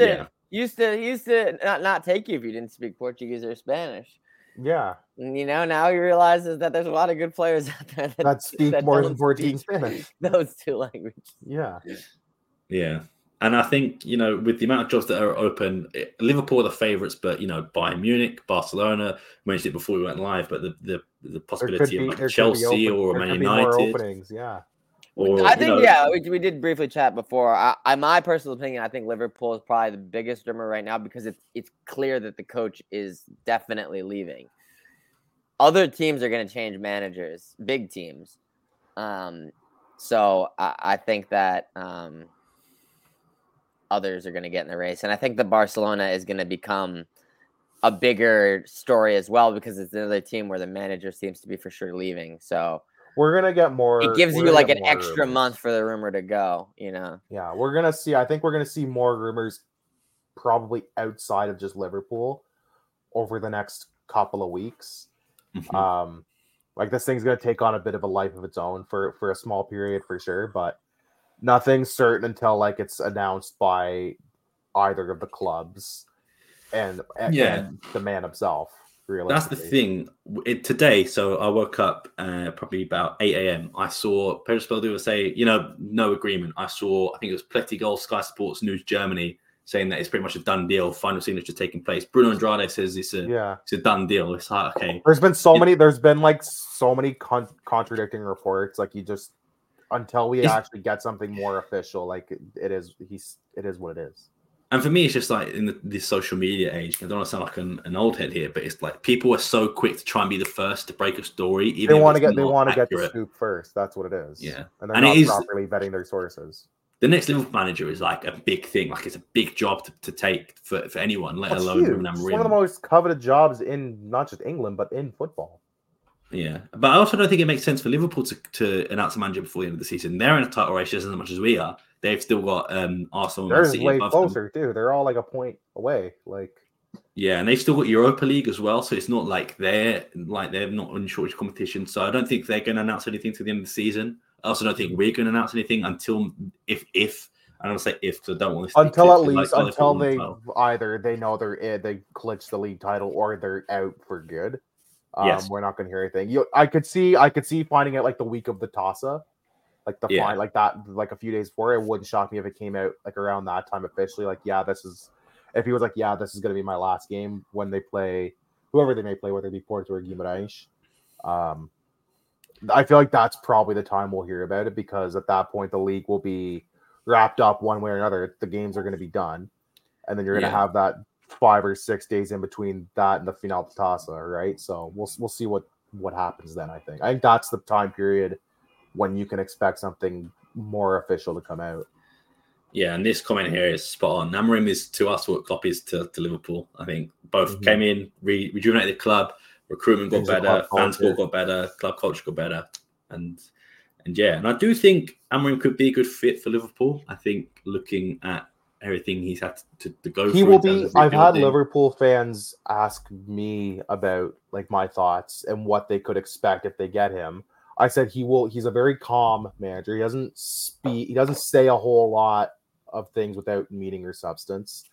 to not take you if you didn't speak Portuguese or Spanish. Yeah. And, now he realizes that there's a lot of good players out there that speak more than 14 Spanish. Those two languages. Yeah. Yeah. And I think, with the amount of jobs that are open, Liverpool are the favourites, but, Bayern Munich, Barcelona, mentioned it before we went live, but the possibility of like Chelsea or Man United. Openings, yeah. Or, I think, we did briefly chat before. My personal opinion, I think Liverpool is probably the biggest rumor right now because it's clear that the coach is definitely leaving. Other teams are going to change managers, big teams. So I think that others are going to get in the race. And I think that Barcelona is going to become a bigger story as well because it's another team where the manager seems to be for sure leaving. So we're going to get more. It gives you like an extra month for the rumor to go, Yeah, we're going to see. I think we're going to see more rumors probably outside of just Liverpool over the next couple of weeks. Mm-hmm. Like this thing's going to take on a bit of a life of its own for a small period for sure, but nothing's certain until like it's announced by either of the clubs and the man himself. That's the thing. Today, so I woke up probably about 8 a.m. I saw Pedro Spaldua say, no agreement. I think it was Plettigol, Sky Sports News Germany, saying that it's pretty much a done deal. Final signature taking place. Bruno Andrade says it's a done deal. It's like, okay. There's been so many contradicting reports. Like until we actually get something more official, like it is what it is. And for me, it's just like in this social media age, I don't want to sound like an old head here, but it's like people are so quick to try and be the first to break a story. Even they want to get the scoop first. That's what it is. Yeah, and they're not properly vetting their sources. The next Liverpool manager is like a big thing. Like it's a big job to take for anyone, let alone Ruben Amorim. It's one of the most coveted jobs in not just England but in football. Yeah, but I also don't think it makes sense for Liverpool to announce a manager before the end of the season. They're in a title race just as much as we are. They've still got Arsenal. They're way closer too. They're all like a point away. Yeah, and they've still got Europa League as well, so it's not like they're not in shortage competition. So I don't think they're going to announce anything to the end of the season. I also don't think we're going to announce anything until if I don't say if because I don't want to until they either they know they clinched the league title or they're out for good. Yes. We're not going to hear anything. I could see finding it like the week of the Tossa, like the fine, like that, like a few days before. It wouldn't shock me if it came out like around that time officially. Like, if he was like, this is going to be my last game when they play whoever they may play, whether it be Porto or Guimarães. I feel like that's probably the time we'll hear about it because at that point the league will be wrapped up one way or another. The games are going to be done, and then you're going to have that 5 or 6 days in between that and the Final Taça, right? So we'll see what happens then. I think that's the time period when you can expect something more official to come out. Yeah, and this comment here is spot on. Amorim is to us what Klopp is to Liverpool. I think both came in, rejuvenated the club, recruitment got better, fan support got better, club culture got better, and I do think Amorim could be a good fit for Liverpool. I think looking at everything he's had to go through. He will be. I've had Liverpool fans ask me about like my thoughts and what they could expect if they get him. I said he's a very calm manager. He doesn't speak. He doesn't say a whole lot of things without meaning or substance,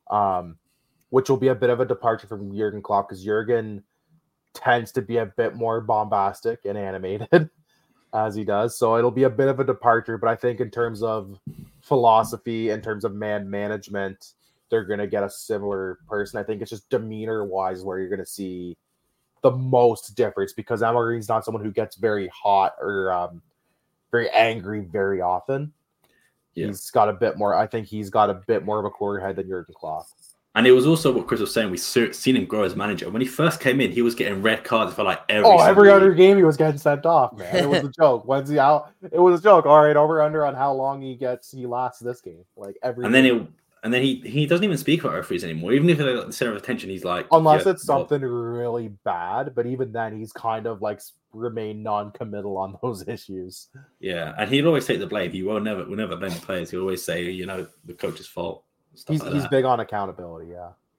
which will be a bit of a departure from Jurgen Klopp because Jurgen tends to be a bit more bombastic and animated as he does. So it'll be a bit of a departure, but I think in terms of philosophy, in terms of man management, they're going to get a similar person. I think it's just demeanor wise where you're going to see the most difference because Amorim's not someone who gets very hot or very angry very often. Yeah. He's got a bit more. I think he's got a bit more of a cooler head than Jurgen Klopp. And it was also what Chris was saying. We've seen him grow as manager. When he first came in, he was getting red cards for like every other game he was getting sent off, man. It was a joke. When's he out? It was a joke. All right, over under on how long he lasts this game. Like every and then he doesn't even speak about referees anymore. Even if they're like the center of attention, he's like unless it's something really bad. But even then, he's kind of like remain non-committal on those issues. Yeah, and he'll always take the blame. He will never blame the players. He'll always say, the coach's fault. He's big on accountability,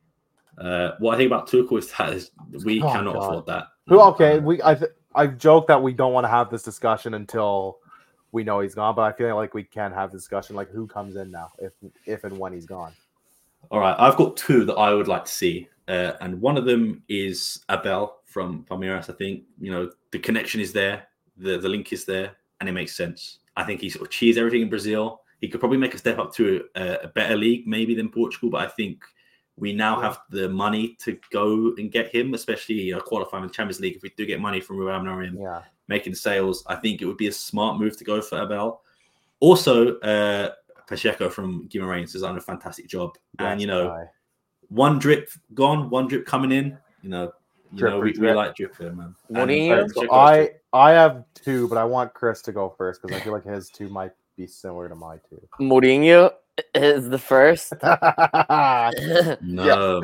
yeah. What I think about Tuchel is that we cannot afford that. Okay, I've joked that we don't want to have this discussion until we know he's gone, but I feel like we can have this discussion like who comes in now if and when he's gone. All right, I've got two that I would like to see, and one of them is Abel from Palmeiras. I think the connection is there, the link is there, and it makes sense. I think he sort of cheers everything in Brazil. He could probably make a step up to a better league maybe than Portugal, but I think we now have the money to go and get him, especially qualifying in the Champions League. If we do get money from Ruben Amorim, making sales, I think it would be a smart move to go for Abel. Also, Pacheco from Guimarães has done a fantastic job, and one drip gone, one drip coming in. We like drip there, man. I have two, but I want Chris to go first because I feel like his two might be similar to my two. Mourinho is the first. No,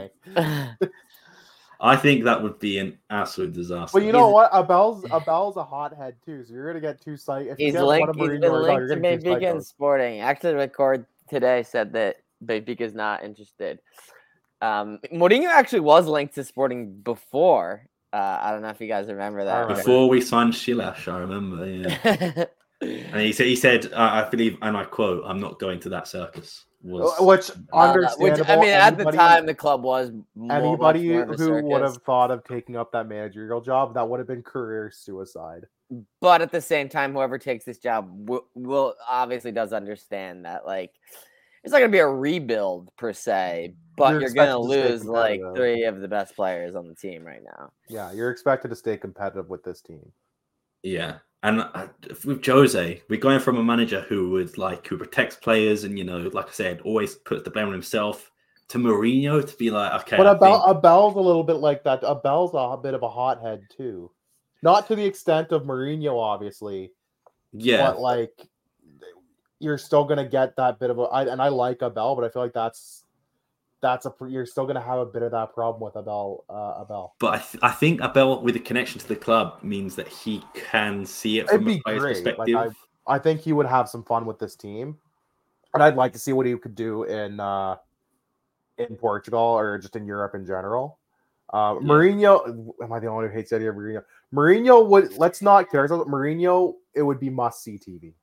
I think that would be an absolute disaster. But you know what? Abel's a hothead too, so you're gonna get two sites. He's been linked to Benfica and Sporting. Actually, the record today said that Benfica's not interested. Mourinho actually was linked to Sporting before. I don't know if you guys remember that. Before we signed Silas, I remember. Yeah. And he said, I believe, and I quote, "I'm not going to that circus." Which understandable. I mean, at the time, the club was anybody who would have thought of taking up that managerial job, that would have been career suicide. But at the same time, whoever takes this job will obviously does understand that, like, it's not going to be a rebuild per se, but you're going to lose like 3 of the best players on the team right now. Yeah, you're expected to stay competitive with this team. Yeah. And with Jose, we're going from a manager who protects players and, like I said, always puts the blame on himself, to Mourinho to be like, okay. But Abel's a little bit like that. Abel's a bit of a hothead too. Not to the extent of Mourinho, obviously. Yeah. But you're still gonna get that bit of I like Abel, but I feel like you're still gonna have a bit of that problem with Abel. But I think Abel, with the connection to the club, means that he can see it from a player's perspective. I think he would have some fun with this team, and I'd like to see what he could do in Portugal or just in Europe in general. Mourinho, am I the only one who hates the idea of Mourinho? Mourinho would, let's not care about Mourinho. It would be must-see TV.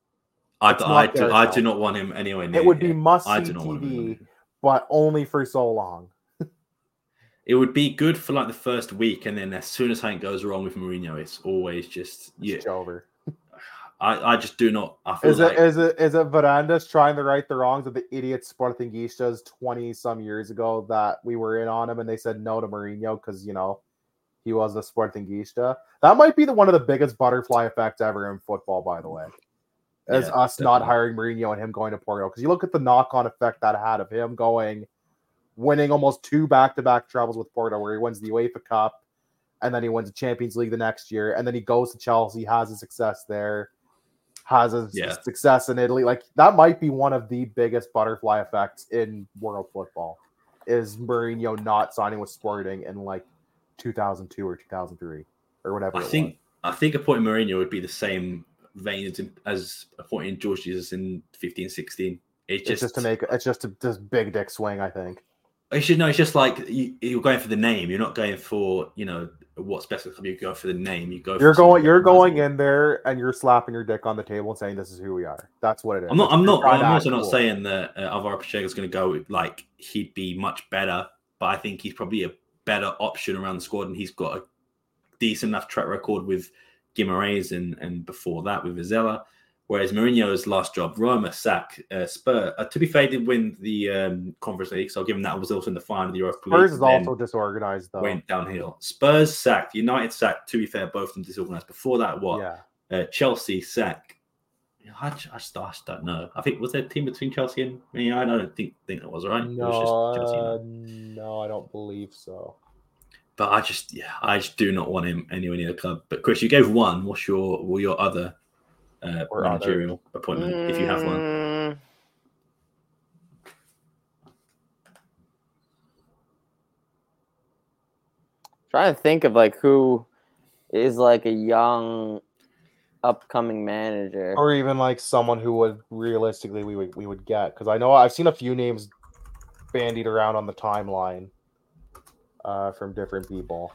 I do not want him anywhere near. It would be must-see TV, but only for so long. It would be good for the first week, and then as soon as something goes wrong with Mourinho, it's always just over. I just do not. Is it Varandas trying to right the wrongs of the idiot Sportingistas 20 some years ago that we were in on him and they said no to Mourinho because he was the Sportingista? That might be one of the biggest butterfly effects ever in football, by the way. As us definitely not hiring Mourinho and him going to Portugal, because you look at the knock-on effect that had of him winning almost 2 back-to-back trebles with Porto, where he wins the UEFA Cup and then he wins the Champions League the next year, and then he goes to Chelsea, has a success there. Has a success in Italy. That might be one of the biggest butterfly effects in world football, is Mourinho not signing with Sporting in 2002 or 2003 or whatever. I think appointing Mourinho would be the same vein as appointing George Jesus in 15-16. It's just this big dick swing, I think. It's just you're going for the name. You're not going for what's best for the club. You go for the name. You're going in there and you're slapping your dick on the table and saying this is who we are. That's what it is. I'm also not saying that Alvaro Pacheco is going to go he'd be much better, but I think he's probably a better option around the squad, and he's got a decent enough track record with Guimaraes and before that with Vizela. Whereas Mourinho's last job, Roma, sack, Spurs. To be fair, he did win the Conference League, so I'll give him that. Was also in the final of the Europa League. Spurs is also disorganized, though. Went downhill. Spurs sacked. United sacked. To be fair, both of them disorganized. Before that, what? Yeah. Chelsea sack. I just don't know. I think was there a team between Chelsea and United? I don't think that was right. No, it was just Chelsea. No, I don't believe so. But I just do not want him anywhere near the club. But Chris, you gave one. What's your other managerial appointment, if you have one? Trying to think of who is a young upcoming manager, or even someone who would realistically we would get, because I know I've seen a few names bandied around on the timeline from different people.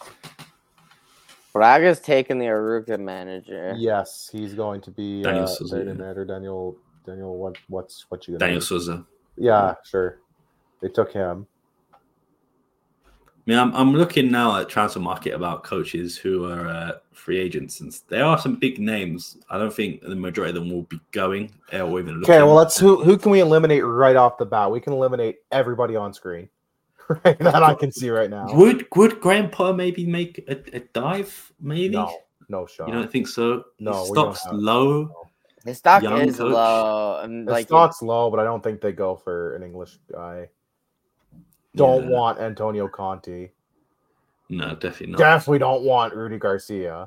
Braga's taking the Aruca manager. Yes, he's going to be Daniel Sousa. Daniel. What you? Daniel Sousa. Yeah, sure. They took him. I mean, I'm looking now at transfer market about coaches who are free agents, and there are some big names. I don't think the majority of them will be going or even looking. Okay, well, let's who can we eliminate right off the bat? We can eliminate everybody on screen. Right, that I can see right now. Would Graham Potter maybe make a dive? Maybe no shot. You don't think so? No, his stock's low. His stock is low. His stock's low, but I don't think they go for an English guy. Don't want Antonio Conte. No, definitely not. Definitely don't want Rudy Garcia.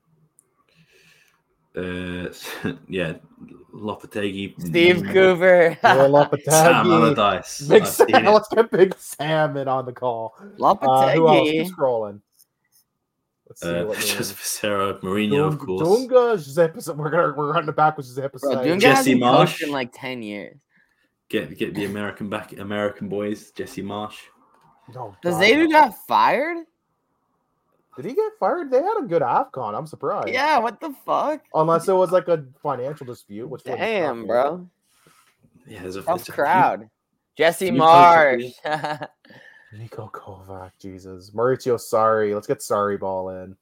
Lopetegui, Steve Cooper, Lopetegui, Sam Allardyce. Big Sam. Let's get Big Sam in on the call. Lopetegui. Who else is scrolling? Let's see what Jose Peseiro, Mourinho, of course. Giuseppe. We're running it back with Giuseppe. Jesse Marsh in 10 years. Get the American boys. Jesse Marsh. No, does Zaydu got fired? Did he get fired? They had a good AFCON. I'm surprised. Yeah, what the fuck? Unless it was a financial dispute. Which damn, bro. Yeah, there's a tough crowd. Jesse Marsh. Niko Kovac, Jesus. Maurizio Sarri. Let's get Sarri ball in.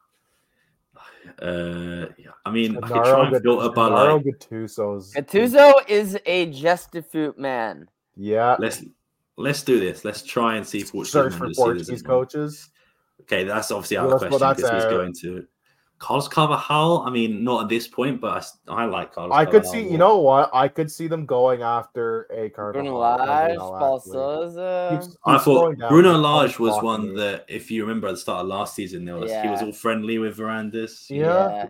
I mean, I could try and filter by Gattuso is a justified man. Yeah. Let's do this. Let's try and see Portuguese search for Portuguese coaches. Okay, that's obviously out of the question because he's going to. Carlos Carvajal, I mean, not at this point, but I like Carlos I Carvajal. could see, you know what? I could see them going after a Carvajal. Bruno Lage, Paul Sousa. I thought Bruno Lage was one that, if you remember at the start of last season, he was all friendly with Verandas. Yeah.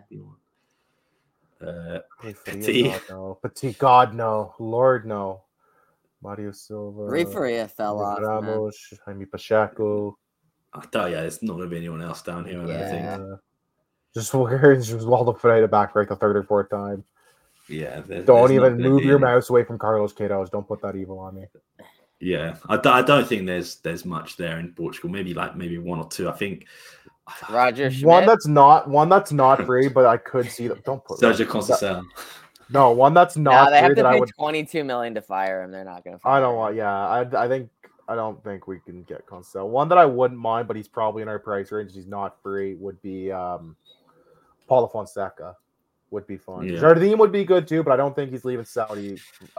Petit, God, no. Lord, no. Mario Silva. Referee fell off, Ramos, Jaime Pacheco. I tell you, it's not going to be anyone else down here, I don't think. Just Waldo Ferreira back for like the third or fourth time. Yeah. Don't even move your mouse away from Carlos Queiroz. Don't put that evil on me. Yeah. I don't think there's much there in Portugal. Maybe one or two. I think Roger Schmidt. One that's not free, but I could see them. Don't put Sergio Conceição. No, one that's not. No, they have to pay $22 million to fire him. They're not going to. I don't want. Yeah, I don't think we can get Conceição. One that I wouldn't mind, but he's probably in our price range. He's not free. Would be Paulo Fonseca. Would be fun. Yeah. Jardim would be good too, but I don't think he's leaving Saudi.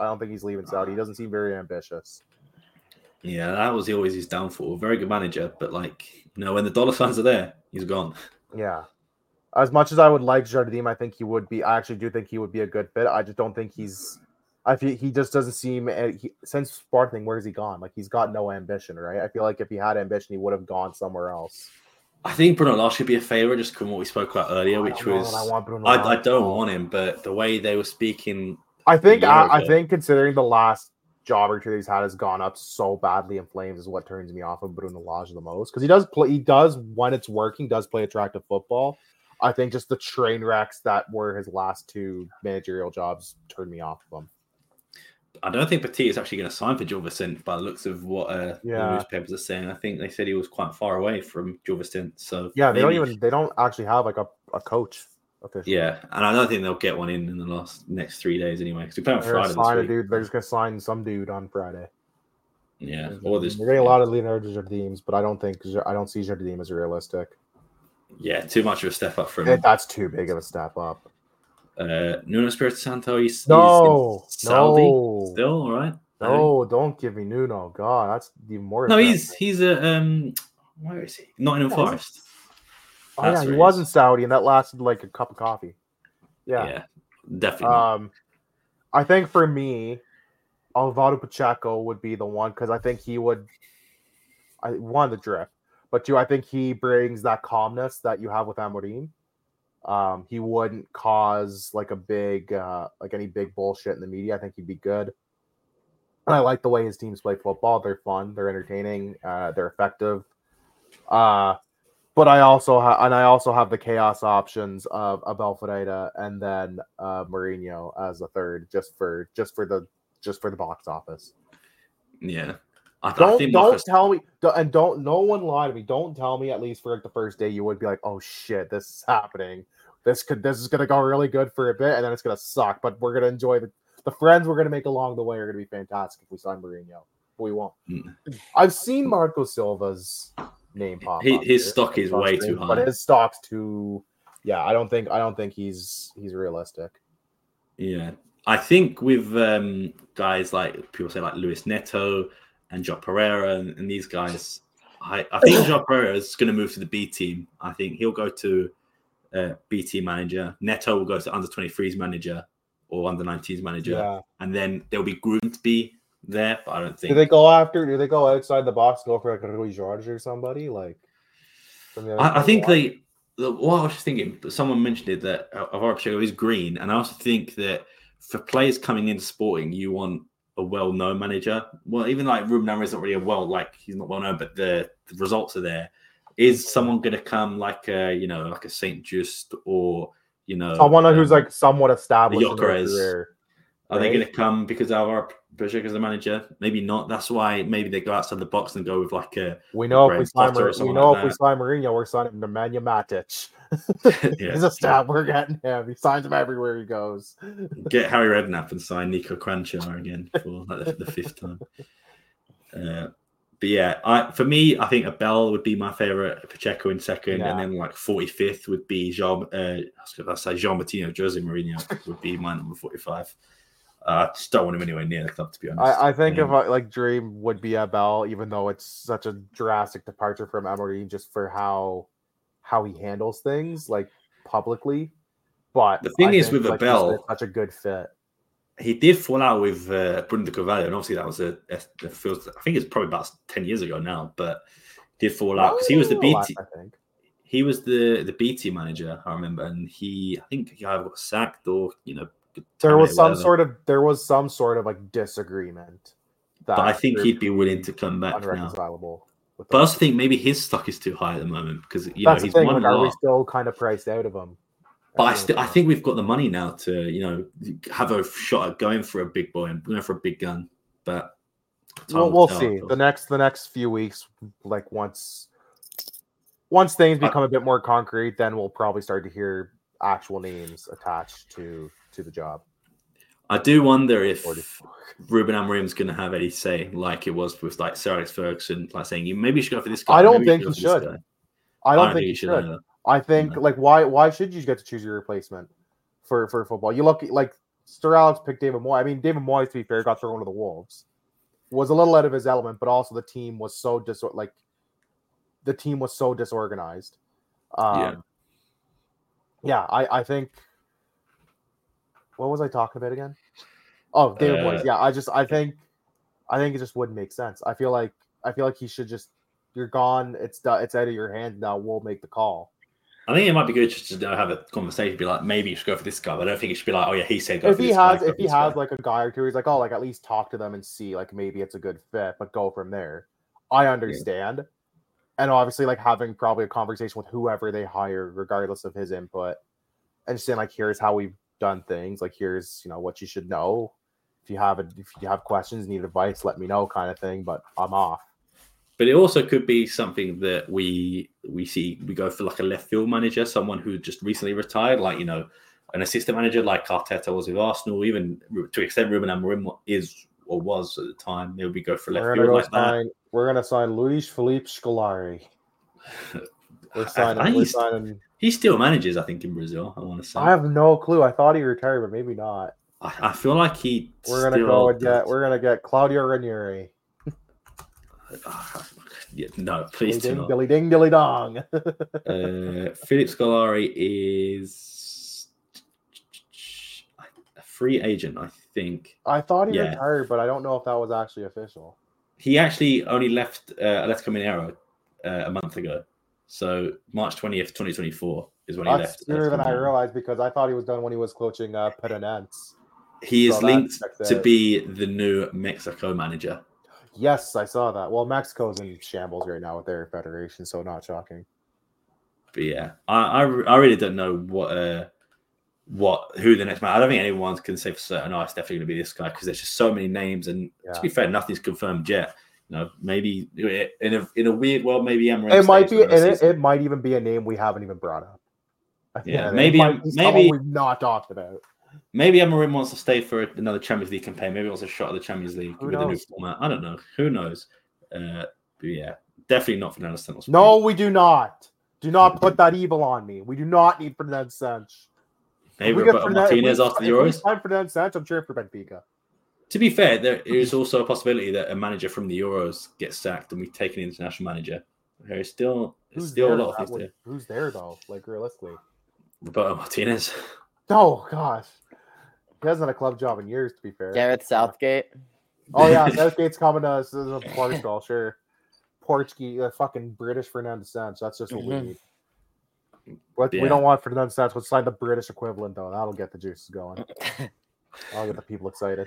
He doesn't seem very ambitious. Yeah, that was always his downfall. Very good manager, but when the dollar signs are there, he's gone. Yeah. As much as I would like Jardim, I think he would be. I actually do think he would be a good fit. I just don't think he's. I feel he just doesn't seem. Since Sporting, where's he gone? He's got no ambition, right? I feel like if he had ambition, he would have gone somewhere else. I think Bruno Lage should be a favourite, just from what we spoke about earlier, which was I don't want him, but the way they were speaking. I think considering the last job or two he's had has gone up so badly in flames is what turns me off of Bruno Lage the most, because he does when it's working, does play attractive football. I think just the train wrecks that were his last two managerial jobs turned me off of him. I don't think Petit is actually going to sign for Gil Vicente by the looks of what the newspapers are saying. I think they said he was quite far away from Gil Vicente. So yeah, they don't actually have a coach officially. Yeah, and I don't think they'll get one in the next 3 days anyway, because we play on Friday this week. They're just going to sign some dude on Friday. Yeah, they're getting a lot of Leonardo Jardims, but I don't see Jardim as realistic. Yeah, too much of a step up for him. That's too big of a step up. Nuno Espirito Santo, he's Saudi still, all right? No, don't give me Nuno. God, that's even more. No, he's a where is he? Nottingham Forest. Oh yeah, he was in Saudi, and that lasted like a cup of coffee. Yeah, definitely. I think for me, Alvaro Pacheco would be the one, because I think he would. One, the drift, but two, I think he brings that calmness that you have with Amorim. He wouldn't cause any big bullshit in the media. I think he'd be good. And I like the way his teams play football. They're fun. They're entertaining. They're effective. But I also have the chaos options of Abel Ferreira and then Mourinho as a third, just for the box office. Yeah. Don't tell me, and don't no one lie to me. Don't tell me, at least for the first day, you would be like, "Oh shit, this is happening. This is gonna go really good for a bit, and then it's gonna suck. But we're gonna enjoy the friends we're gonna make along the way are gonna be fantastic if we sign Mourinho. But we won't." I've seen Marco Silva's name pop up. His stock is way too high, but his stock's too. Yeah, I don't think he's realistic. Yeah, I think with guys like people say like Luis Neto and João Pereira and these guys, I think João Pereira is going to move to the B team. I think he'll go to B team manager. Neto will go to under 23s manager or under 19s manager, and then they'll be groomed to be there. But I don't think. Do they go outside the box, go for like a Rui Jorge or somebody like? I think what I was thinking, someone mentioned it that Alvaro Pacheco is green, and I also think that for players coming into Sporting, you want a well-known manager. Well, even like Ruben Amorim is not really he's not well-known, but the results are there. Is someone going to come like a Saint Just or someone who's like somewhat established in their career? Are they going to come because Alvaro Pacheco is the manager? Maybe not. That's why maybe they go outside the box and go with like a. We know if we sign Mourinho, we're signing Nemanja Matic. He's a stat. We're getting him. He signs him everywhere he goes. Get Harry Redknapp and sign Nico Kranjčar again for the fifth time. But yeah, for me, I think Abel would be my favorite. Pacheco in second, and then like 45th would be Jean Martino, Jose Mourinho would be my number 45. I just don't want him anywhere near the club, to be honest. I think if dream would be Abel, even though it's such a drastic departure from Amorim, just for how he handles things. Like publicly. But the thing is, with Abel, such a good fit. He did fall out with Bruno de Carvalho, and obviously that was I think it's probably about 10 years ago now, but did fall out because he was the BT. I think he was the BT manager. I remember, and I think he either got sacked or there was some sort of like disagreement. But I think he'd be willing to come back now. But I also think maybe his stock is too high at the moment because that's he's the thing. Like, are we still kind of priced out of him? But I think we've got the money now to have a shot at going for a big boy and going for a big gun. But we'll see. The next few weeks, like once things become a bit more concrete, then we'll probably start to hear actual names attached to the job. I do wonder if Ruben Amorim's going to have any say, like it was with like Sir Alex Ferguson, like saying you maybe should go for this guy. I don't think he should. I don't think he should. I think like why should you get to choose your replacement for football? You look like Sir Alex picked David Moyes. I mean, David Moyes, to be fair, got thrown to the Wolves. Was a little out of his element, but also the team was so disorganized. I think. What was I talking about again? Oh, David Moyes. Yeah, I think it just wouldn't make sense. I feel like he should just. You're gone. It's out of your hands now. We'll make the call. I think it might be good just to have a conversation. Be like, maybe you should go for this guy. But I don't think it should be like, oh yeah, he said go for this guy. If he has like a guy or two, he's like, oh, like at least talk to them and see like maybe it's a good fit, but go from there. I understand, and obviously like having probably a conversation with whoever they hire, regardless of his input, and just saying like, here's how we've done things. Like here's what you should know. If you have questions, need advice, let me know, kind of thing. But I'm off. But it also could be something that we go for like a left field manager, someone who just recently retired, like an assistant manager like Arteta was with Arsenal, even to extent Ruben Amorim is or was at the time. Maybe we go for left field like that. We're gonna sign Luis Felipe Scolari. We're signing. He still manages, I think, in Brazil. I want to say. I have no clue. I thought he retired, but maybe not. I feel like he. We're gonna get Claudio Ranieri. Yeah, no, please do not. Dilly ding, dilly dong. Philip Scolari is a free agent, I think. I thought he retired, but I don't know if that was actually official. He actually only left Atletico Mineiro a month ago. So March 20th, 2024 is when he left. That's sooner than I realized because I thought he was done when he was coaching Peronense. He is linked to be the new Mexico manager. Yes, I saw that. Well, Mexico's in shambles right now with their federation, so not shocking. But yeah, I really don't know who the next man. I don't think anyone can say for certain. Oh, it's definitely going to be this guy because there's just so many names, and to be fair, nothing's confirmed yet. Maybe in a weird world, maybe Amorim. It might be, and it might even be a name we haven't even brought up. Maybe we've not talked about. Maybe Amorim wants to stay for another Champions League campaign. Maybe he wants a shot at the Champions League with a new format. I don't know. Who knows? But yeah, definitely not Fernando Santos. No, we do not. Do not put that evil on me. We do not need Fernando Santos. Maybe Roberto Martinez after the Euros. Time Fernando Santos, I'm cheering for Benfica. To be fair, there is also a possibility that a manager from the Euros gets sacked and we take an international manager. There's still a lot of things there. Who's there though? Like realistically, Roberto Martinez. Oh gosh. He hasn't had a club job in years, to be fair. Gareth Southgate. Oh, yeah. Southgate's coming to us as a Portugal, sure. Portuguese, fucking British Fernando Santos. That's just what we need. But we don't want Fernando Santos. Let's sign the British equivalent, though. That'll get the juices going. I'll get the people excited.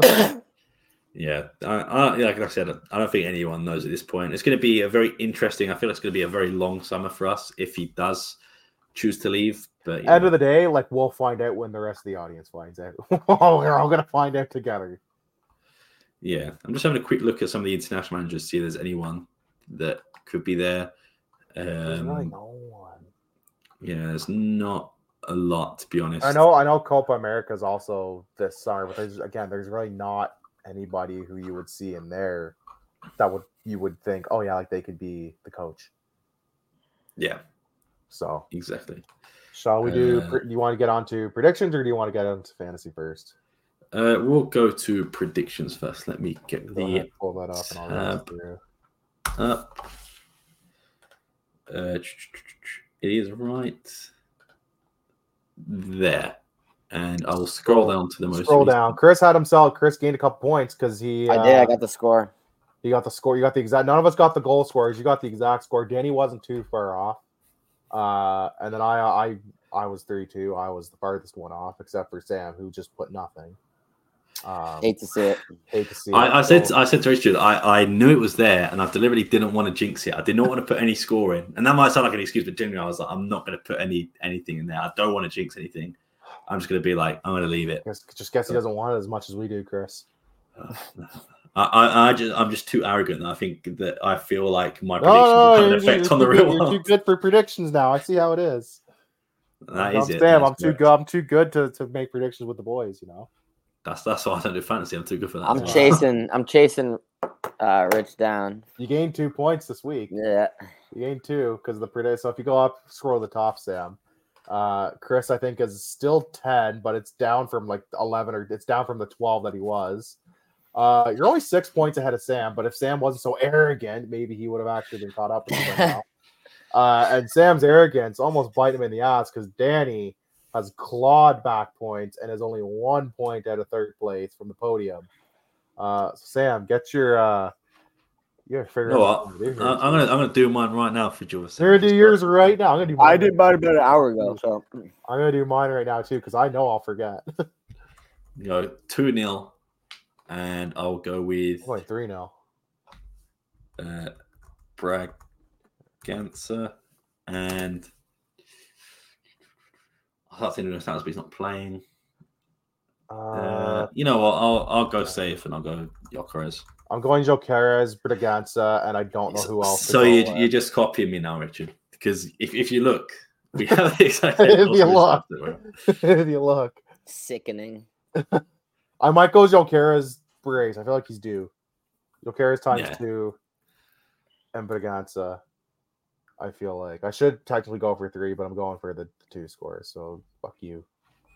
Yeah. Like I said, I don't think anyone knows at this point. It's going to be a very interesting, I feel it's going to be a very long summer for us if he does choose to leave. But end of the day, like we'll find out when the rest of the audience finds out. We're all gonna find out together. Yeah, I'm just having a quick look at some of the international managers, see if there's anyone that could be there. There's really no one. Yeah, there's not a lot, to be honest. I know Copa America is also this summer, but there's really not anybody who you would see in there that you would think, oh yeah, like they could be the coach. Yeah. So exactly. Shall we do? Do you want to get on to predictions, or do you want to get into fantasy first? We'll go to predictions first. Let me get pull that up, and I'll go through. It is right. there. And I will scroll down to the most. Scroll down. Chris gained a couple points because he. I did. I got the score. You got the score. You got the exact. None of us got the goal scores. You got the exact score. Danny wasn't too far off. And then I was 3-2. I was the farthest one off, except for Sam, who just put nothing. Hate to see it. I said to Richard, I knew it was there, and I deliberately didn't want to jinx it. I did not want to put any score in, and that might sound like an excuse, but genuinely, I was like, I'm not going to put anything in there. I don't want to jinx anything. I'm just going to be like, I'm going to leave it. Just guess he doesn't want it as much as we do, Chris. I'm just too arrogant. I think that I feel like my predictions have an effect on the real world. You're too good for predictions now. I see how it is. That is it. Sam, I'm too good to make predictions with the boys. You know. That's why I don't do fantasy. I'm too good for that. I'm chasing Rich down. You gained 2 points this week. Yeah. You gained 2 because of the prediction. So if you go up, scroll to the top, Sam. Chris, I think, is still 10, but it's down from like 11, or it's down from the 12 that he was. You're only 6 points ahead of Sam, but if Sam wasn't so arrogant, maybe he would have actually been caught up with him right now. And Sam's arrogance almost bite him in the ass because Danny has clawed back points and is only 1 point out of third place from the podium. So Sam, get your figure out what I'm gonna do mine right now for Jules. You're gonna do yours right now. I did mine about an hour ago, so I'm gonna do mine right now too because I know I'll forget. 2-0, and I'll go with 3-0. Braganza, and I thought Nuno Santos, but he's not playing. You know what? I'll go safe and I'll go Gyökeres. I'm going Gyökeres, Braganza, and I don't know who else. So you're just copying me now, Richard. Because if you look, we have the exact if you look, sickening. I might go Gyökeres, Brace. I feel like he's due. Gyökeres times 2, and Braganza. I feel like I should technically go for 3, but I'm going for the 2 scores. So fuck you.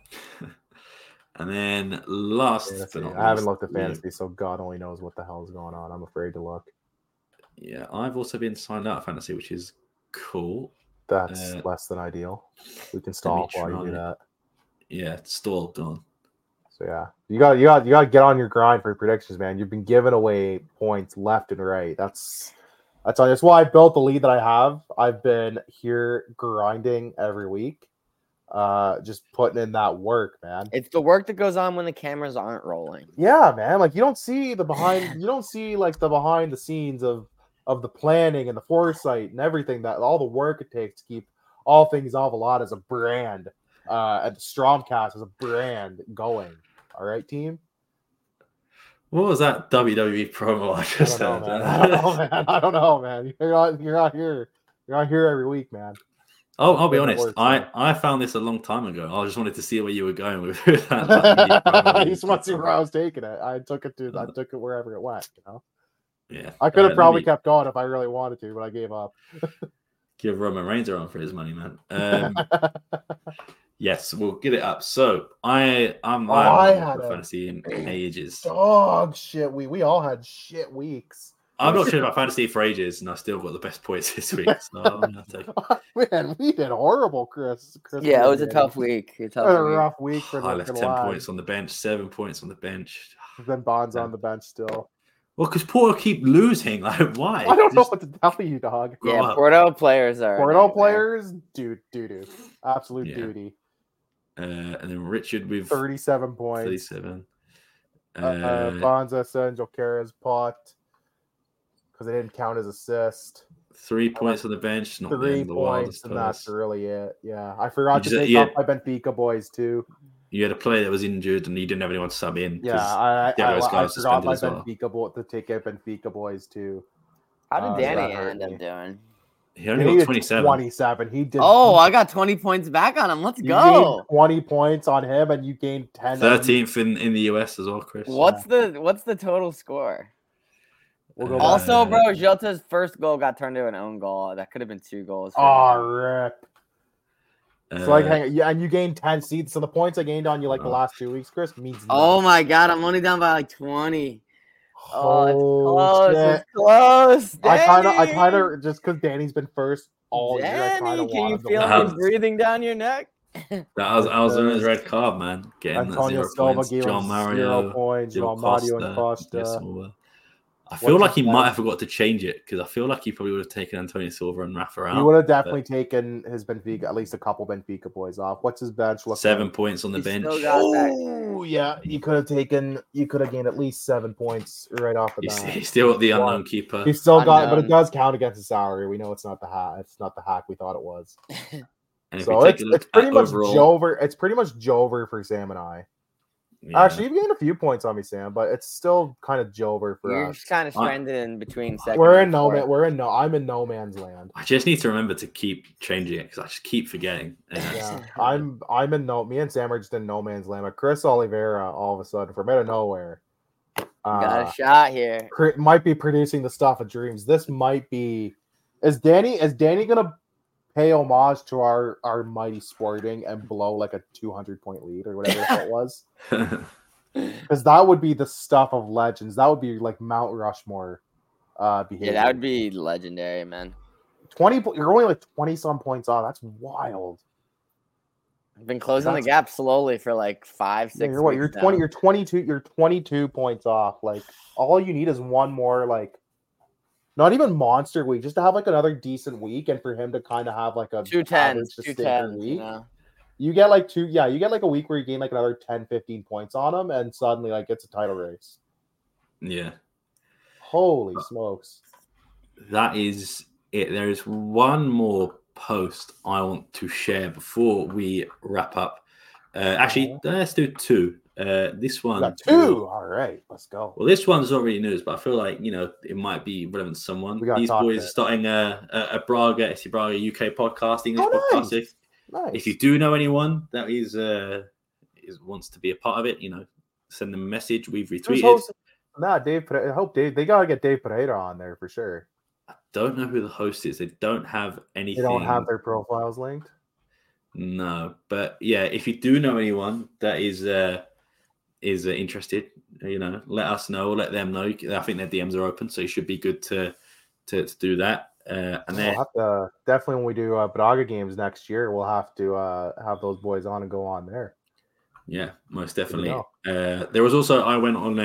And then last, I haven't looked at fantasy, so God only knows what the hell is going on. I'm afraid to look. Yeah, I've also been signed out of fantasy, which is cool. That's less than ideal. We can stall while you do that. Yeah, stall done. So yeah, you got to get on your grind for predictions, man. You've been giving away points left and right. That's why I built the lead that I have. I've been here grinding every week. Just putting in that work, man. It's the work that goes on when the cameras aren't rolling. Yeah, man. Like you don't see the behind the scenes of the planning and the foresight and everything, that all the work it takes to keep all things Ovalot as a brand, and the Stromcast as a brand going. All right, team. What was that WWE promo I just said? I don't know, man. You're not here. You're not here every week, man. I'll be honest. I found this a long time ago. I just wanted to see where you were going with that. I just want to see where I was taking it. I took it wherever it went. You know. Yeah. I could have probably kept going if I really wanted to, but I gave up. Give Roman Reigns a run for his money, man. Yes, we'll get it up. So I had fantasy in ages. Dog shit. We all had shit weeks. I'm not sure about fantasy for ages, and I still got the best points this week. So I'm gonna take it. Man, we did horrible, Chris. Yeah, it was a tough week. A rough week for I left 10 points on the bench, 7 points on the bench. Then Bond's on the bench still. Well, because Porto keep losing. Like, why? I don't know what to tell you, dog. Yeah, Porto players doo. Absolute duty. And then Richard with 37 points. 37. Bonza, Gyökeres, Pot. Because they didn't count as assist. 3 points on the bench. Not 3 points, and that's really it. Yeah, I forgot to take off my Benfica boys too. You had a player that was injured, and you didn't have anyone to sub in. Yeah, I forgot my Benfica to take out Benfica boys too. How did Danny end up doing? He only got 27. 27. He did. Oh, I got 20 points back on him. Let's go. 20 points on him, and you gained 10. 13th in the US as well, Chris. What's the total score? We'll go also, bro, Jota's first goal got turned into an own goal. That could have been 2 goals. Oh, rip. So and you gained 10 seats. So the points I gained on you the last 2 weeks, Chris, means nothing. Oh my god, I'm only down by 20. Oh, it's close. I kind of just because Danny's been first all year. I kind of Can you feel him breathing down your neck? I was on his red card, man. Getting Antonio that 0 Silva points. gave John him Mario, 0 points. Dil João Mario and Costa. Costa. I feel like he might have forgot to change it because I feel like he probably would have taken Antonio Silva and Rafa out. He would have definitely taken his Benfica, at least a couple Benfica boys off. What's his bench? 7 points on the bench. Oh, yeah. You could have gained at least 7 points right off the bat. He's still got the unknown keeper. He's still got, but it does count against his salary. We know it's not the hack. It's not the hack we thought it was. So it's pretty much Jover. It's pretty much Jover for Sam and I. Yeah. Actually, you've gained a few points on me, Sam, but it's still kind of Jover for us. You're just kind of stranded in between second. I'm in no man's land. I just need to remember to keep changing it because I just keep forgetting. Yeah, I'm in no. Me and Sam are just in no man's land. But Chris Oliveira, all of a sudden, from out of nowhere, got a shot here. Might be producing the stuff of dreams. This might be. Is Danny gonna pay homage to our mighty Sporting and blow like a 200-point lead or whatever it was? Because that would be the stuff of legends. That would be like Mount Rushmore behavior. Yeah, that would be legendary, man. 20. You're only like 20-some points off. That's wild. I've been closing the gap slowly for like 5, 6. You're 20. You're 22. You're 22 points off. Like all you need is one more like. Not even monster week, just to have like another decent week, and for him to kind of have like a 210 week. You get like you get like a week where you gain like another 10, 15 points on him, and suddenly like it's a title race. Yeah. Holy smokes. That is it. There is one more post I want to share before we wrap up. Actually, let's do two. This one. Got two. All right, let's go. Well, this one's not really news, but I feel like it might be relevant to someone. These boys are starting a Braga, SC Braga UK podcast, English podcast. Nice. If you do know anyone that wants to be a part of it, send them a message. We've retweeted. Dave. I hope they gotta get Dave Pereira on there for sure. I don't know who the host is. They don't have anything. They don't have their profiles linked. No, but yeah, if you do know anyone that is interested, let us know, let them know. I think their DMs are open, so it should be good to do that. And then we'll have to, definitely when we do Braga games next year, we'll have to have those boys on and go on there. Yeah, most definitely. There was also I went on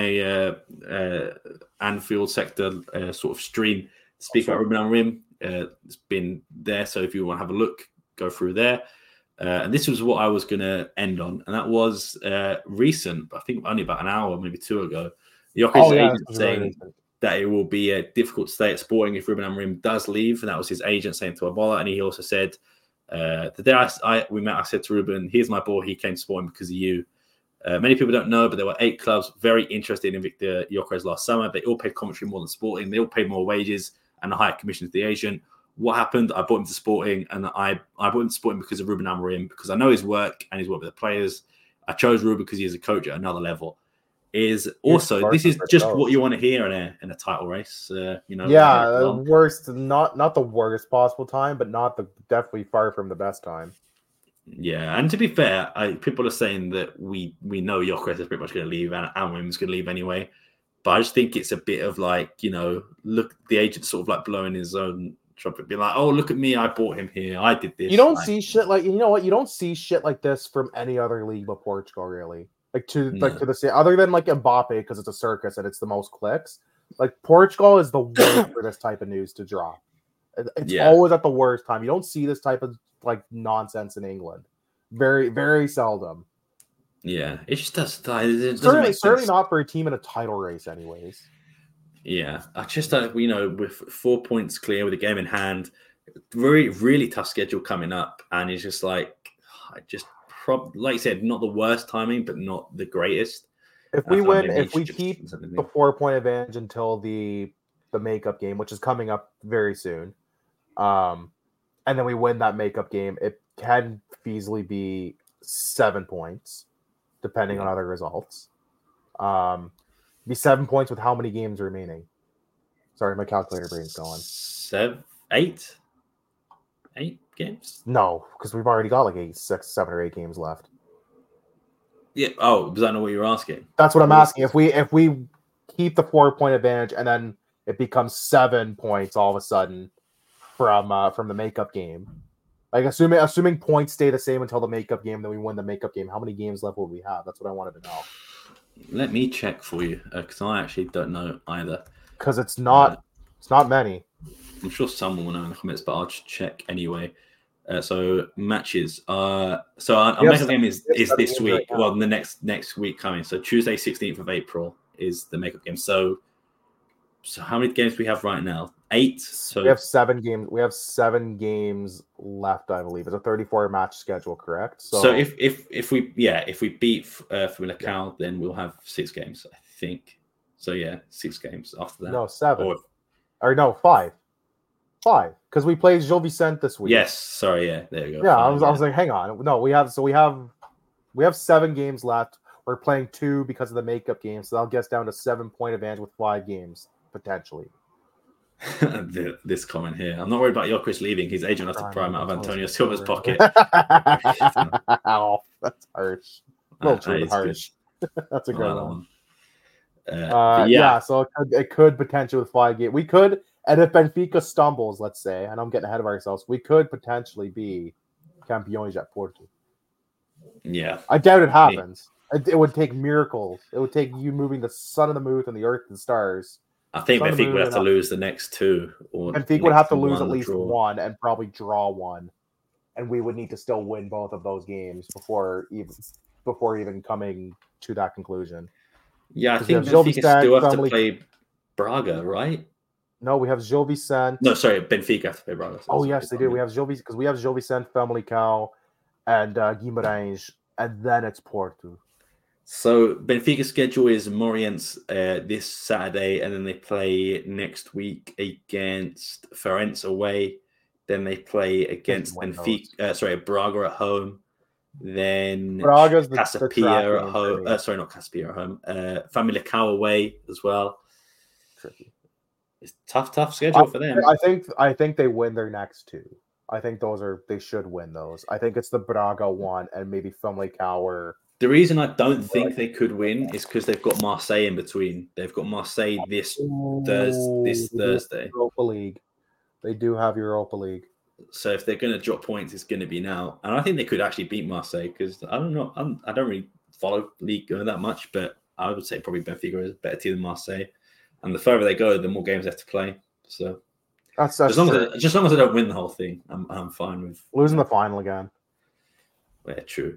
a Anfield sector sort of stream to speak about Ruben Amorim. It's been there, so if you want to have a look, go through there. And this was what I was going to end on, and that was recent, I think only about an hour, maybe 2 ago. Joki's agent saying that it will be a difficult stay at Sporting if Ruben Amorim does leave, and that was his agent saying to Abola. And he also said, the day we met, I said to Ruben, "Here's my boy. He came to Sporting because of you." Many people don't know, but there were 8 clubs very interested in Victor Gyökeres last summer. They all paid commentary more than Sporting. They all paid more wages and a higher commission to the agent. What happened? I brought him to Sporting, and I brought him to Sporting because of Ruben Amorim, because I know his work and his work with the players. I chose Ruben because he's a coach at another level. This is just what you want to hear in a title race. The worst, not the worst possible time, but definitely far from the best time. Yeah, and to be fair, people are saying that we know Gyökeres is pretty much going to leave, and Amorim's going to leave anyway. But I just think it's a bit of like, look, the agent sort of like blowing his own trumpet, be like, "Oh, look at me! I bought him here. I did this." You don't see shit like you don't see shit like this from any other league but Portugal, really. To the other than like Mbappe, because it's a circus and it's the most clicks. Like Portugal is the worst for this type of news to drop. It's always at the worst time. You don't see this type of like nonsense in England. Very, very seldom. Yeah, it just does. Certainly not for a team in a title race, anyways. Yeah, I just with 4 points clear with a game in hand, very really tough schedule coming up, and it's just like like you said, not the worst timing, but not the greatest. If we keep the 4-point advantage until the makeup game, which is coming up very soon, and then we win that makeup game, it can feasibly be 7 points, depending on other results. Be 7 points with how many games remaining? Sorry, my calculator brain's going. 8 games? No, because we've already got like 7 or 8 games left. Yeah. Oh, does that know what you're asking? That's what I'm asking. If we keep the 4-point advantage and then it becomes 7 points all of a sudden from the makeup game, Like assuming points stay the same until the makeup game, then we win the makeup game. How many games left will we have? That's what I wanted to know. Let me check for you because I actually don't know either. Because it's not many. I'm sure someone will know in the comments, but I'll just check anyway. So matches. So our makeup game is this week. Right, well, the next week coming. So Tuesday, 16th of April is the makeup game. So how many games do we have right now? 8. So we have 7 games. We have 7 games left, I believe. It's a 34 match schedule, correct? So if we beat Famalicão, then we'll have 6 games, I think. So 6 games after that. No, 7. Or no, 5. 5, because we played Gil Vicente this week. Yes, sorry, there you go. Yeah, 5, I was like, hang on. No, we have 7 games left. We're playing 2 because of the makeup game, so that'll get us down to 7-point advantage with 5 games potentially. This comment here. I'm not worried about Jokeris leaving. His agent has to prime out of Antonio Silva's pocket. Oh, that's harsh. A little too harsh. That's a good one. So it could potentially with 5 games. We could, and if Benfica stumbles, let's say, and I'm getting ahead of ourselves, we could potentially be campeões at Porto. Yeah. I doubt it happens. It would take miracles. It would take you moving the sun and the moon and the earth and stars. I think Benfica would have to lose the next 2. Or Benfica would have to lose at least 1 and probably draw 1. And we would need to still win both of those games before even coming to that conclusion. Yeah, I think Benfica still have to play Braga, right? No, we have Gil Vicente. No, sorry, Benfica have to play Braga. Oh, yes, they do. We have Gil Vicente because we have Gil Vicente, Famalicão, and Guimarães, and then it's Porto. So Benfica's schedule is Moreirense this Saturday, and then they play next week against Farense away. Then they play against Benfica. Braga at home. Then Braga's Casapia at home. Not Casapia at home. Famalicão away as well. Tricky. It's tough schedule for them. I think they win their next 2. I think they should win those. I think it's the Braga one and maybe Famalicão or. The reason I don't think they could win is because they've got Marseille in between. They've got Marseille this Thursday. Europa League. They do have Europa League. So if they're going to drop points, it's going to be now. And I think they could actually beat Marseille because I don't know. I don't really follow League that much, but I would say probably Benfica is a better team than Marseille. And the further they go, the more games they have to play. So that's as long as I don't win the whole thing, I'm fine with losing the final again. Yeah, true.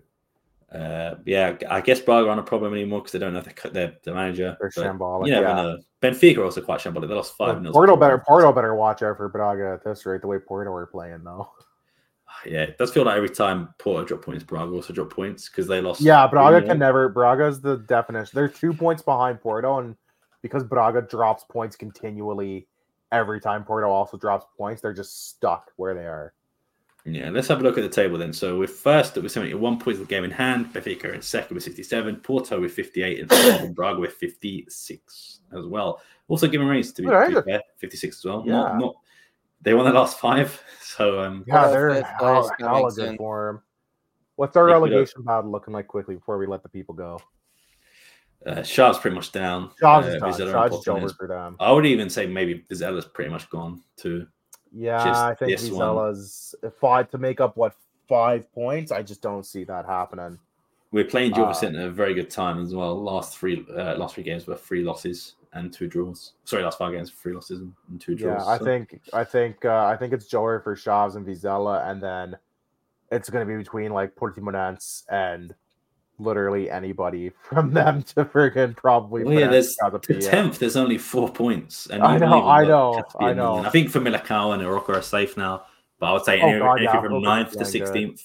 I guess Braga aren't a problem anymore because they don't know the manager. They're shambolic. You never know. Benfica are also quite shambolic. They lost 5-0. Porto better watch out for Braga at this rate. The way Porto are playing, though. Yeah, it does feel like every time Porto drop points, Braga also drop points because they lost. Yeah, Braga can never. Braga's the definition. They're 2 points behind Porto, and because Braga drops points continually every time Porto also drops points, they're just stuck where they are. Yeah, let's have a look at the table then. So we're first with 71 points of the game in hand. Benfica in second with 67. Porto with 58 and third, and Braga with 56 as well. Also Guimarães to be fair, 56 as well. Yeah. Not they won the last 5. So they're hella good for them. What's our relegation battle looking like quickly before we let the people go? Sharp's pretty much down. Sharp's over for them. I would even say maybe Vizella's pretty much gone too. Yeah, I think Vizella's to make up 5 points. I just don't see that happening. We're playing Gil Vicente at a very good time as well. Last three games were 3 losses and 2 draws. Sorry, last 5 games 3 losses and 2 draws. Yeah, I think it's Joer for Chaves and Vizela, and then it's going to be between like Portimonense and literally anybody from them to freaking probably. Well, there's the 10th. There's only 4 points. And I know. I think for Famalicão and Oroco are safe now, but I would say anything from 9th to 16th.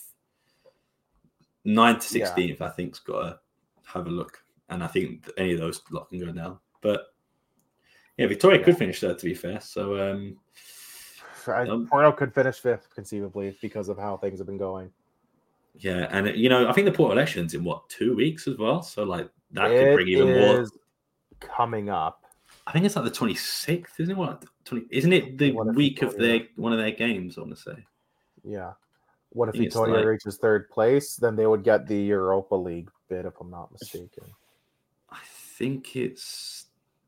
9th to 16th, I think's got to have a look, and I think any of those lot can go down. But yeah, Victoria could finish third, to be fair. So Porto could finish 5th conceivably because of how things have been going. Yeah, and I think the Porto election's in 2 weeks as well. So like that could bring even more coming up. I think it's like the 26th, isn't it? Isn't it the week of one of their games? I want to say. Yeah. What if Vitória reaches 3rd place? Then they would get the Europa League bid, if I'm not mistaken. I think it's.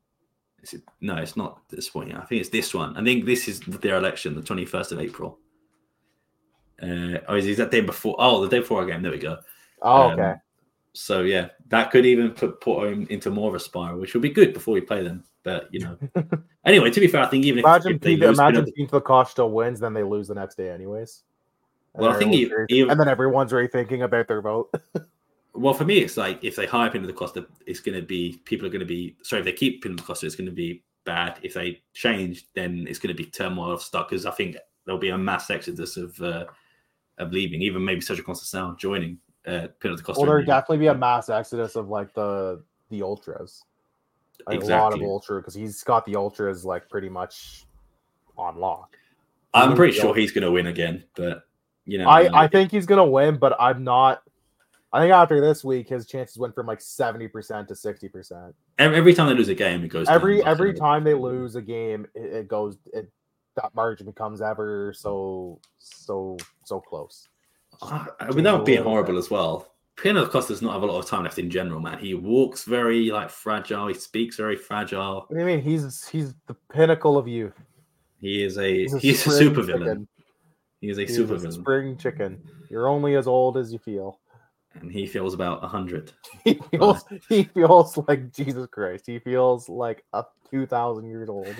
No, it's not this one. I think it's this one. I think this is their election, the 21st of April. Is that day before? Oh, the day before our game. There we go. Oh, okay. So yeah, that could even put him into more of a spiral, which would be good before we play them. But anyway, to be fair, I think even imagine if they lose, Team Lacoste still wins, then they lose the next day anyways. Well, I think and then everyone's rethinking about their vote. Well, for me, it's like if they hire Pinto da Costa, it's going to be people are going to be sorry. If they keep Pinto da Costa, it's going to be bad. If they change, then it's going to be turmoil of stock because I think there'll be a mass exodus of leaving, even maybe Sergio Conceição joining Pinto da Costa. Well, there'll definitely be a mass exodus of like the ultras, like exactly. A lot of ultra because he's got the ultras like pretty much on lock. I'm pretty sure he's going to win again, but I think he's going to win, but I'm not. I think after this week, his chances went from like 70% to 60%. Every time they lose a game, it goes every time they lose a game, it goes. That margin becomes ever so close. Without being horrible as well, Pinto da Costa does not have a lot of time left in general, man. He walks very fragile. He speaks very fragile. What do you mean? He's the pinnacle of youth. He's a super villain. He is a super villain. Spring chicken. You're only as old as you feel. And he feels about 100. He feels like Jesus Christ. He feels like 2,000 years old.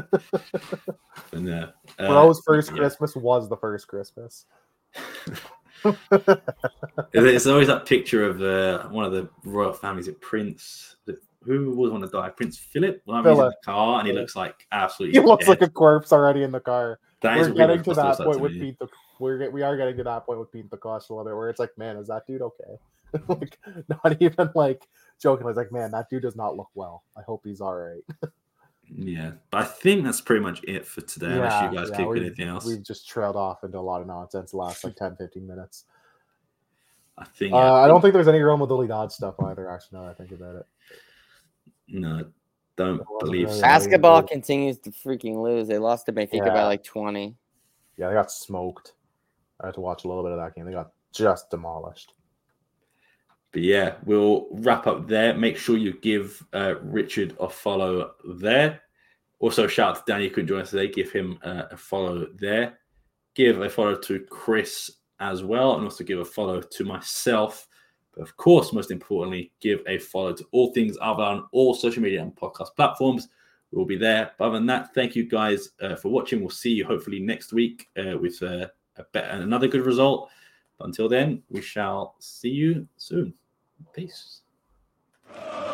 Bro's first Christmas was the first Christmas. It's always that picture of one of the royal families at Prince. Who was one to die? Prince Philip? Well, he's in the car and he looks like absolutely. He looks like a corpse already in the car. We're getting to that point with Pete. We are getting to that point with Pete the Cost a little bit where it's like, man, is that dude okay? Like, not even like joking. It's like, man, that dude does not look well. I hope he's all right. Yeah, but I think that's pretty much it for today. Unless you guys keep anything else. We've just trailed off into a lot of nonsense the last like 10-15 minutes. I think. I don't think there's any Real Madrid stuff either. Actually, now that I think about it. No, don't believe so. Basketball continues to freaking lose. They lost to Benfica by like 20. Yeah, they got smoked. I had to watch a little bit of that game. They got just demolished. But yeah, we'll wrap up there. Make sure you give Richard a follow there. Also, shout out to Danny who couldn't join us today. Give him a follow there. Give a follow to Chris as well. And also give a follow to myself. But of course, most importantly, give a follow to All Things Arsenal on all social media and podcast platforms. We'll be there. But other than that, thank you guys for watching. We'll see you hopefully next week with another good result. But until then, we shall see you soon. Peace.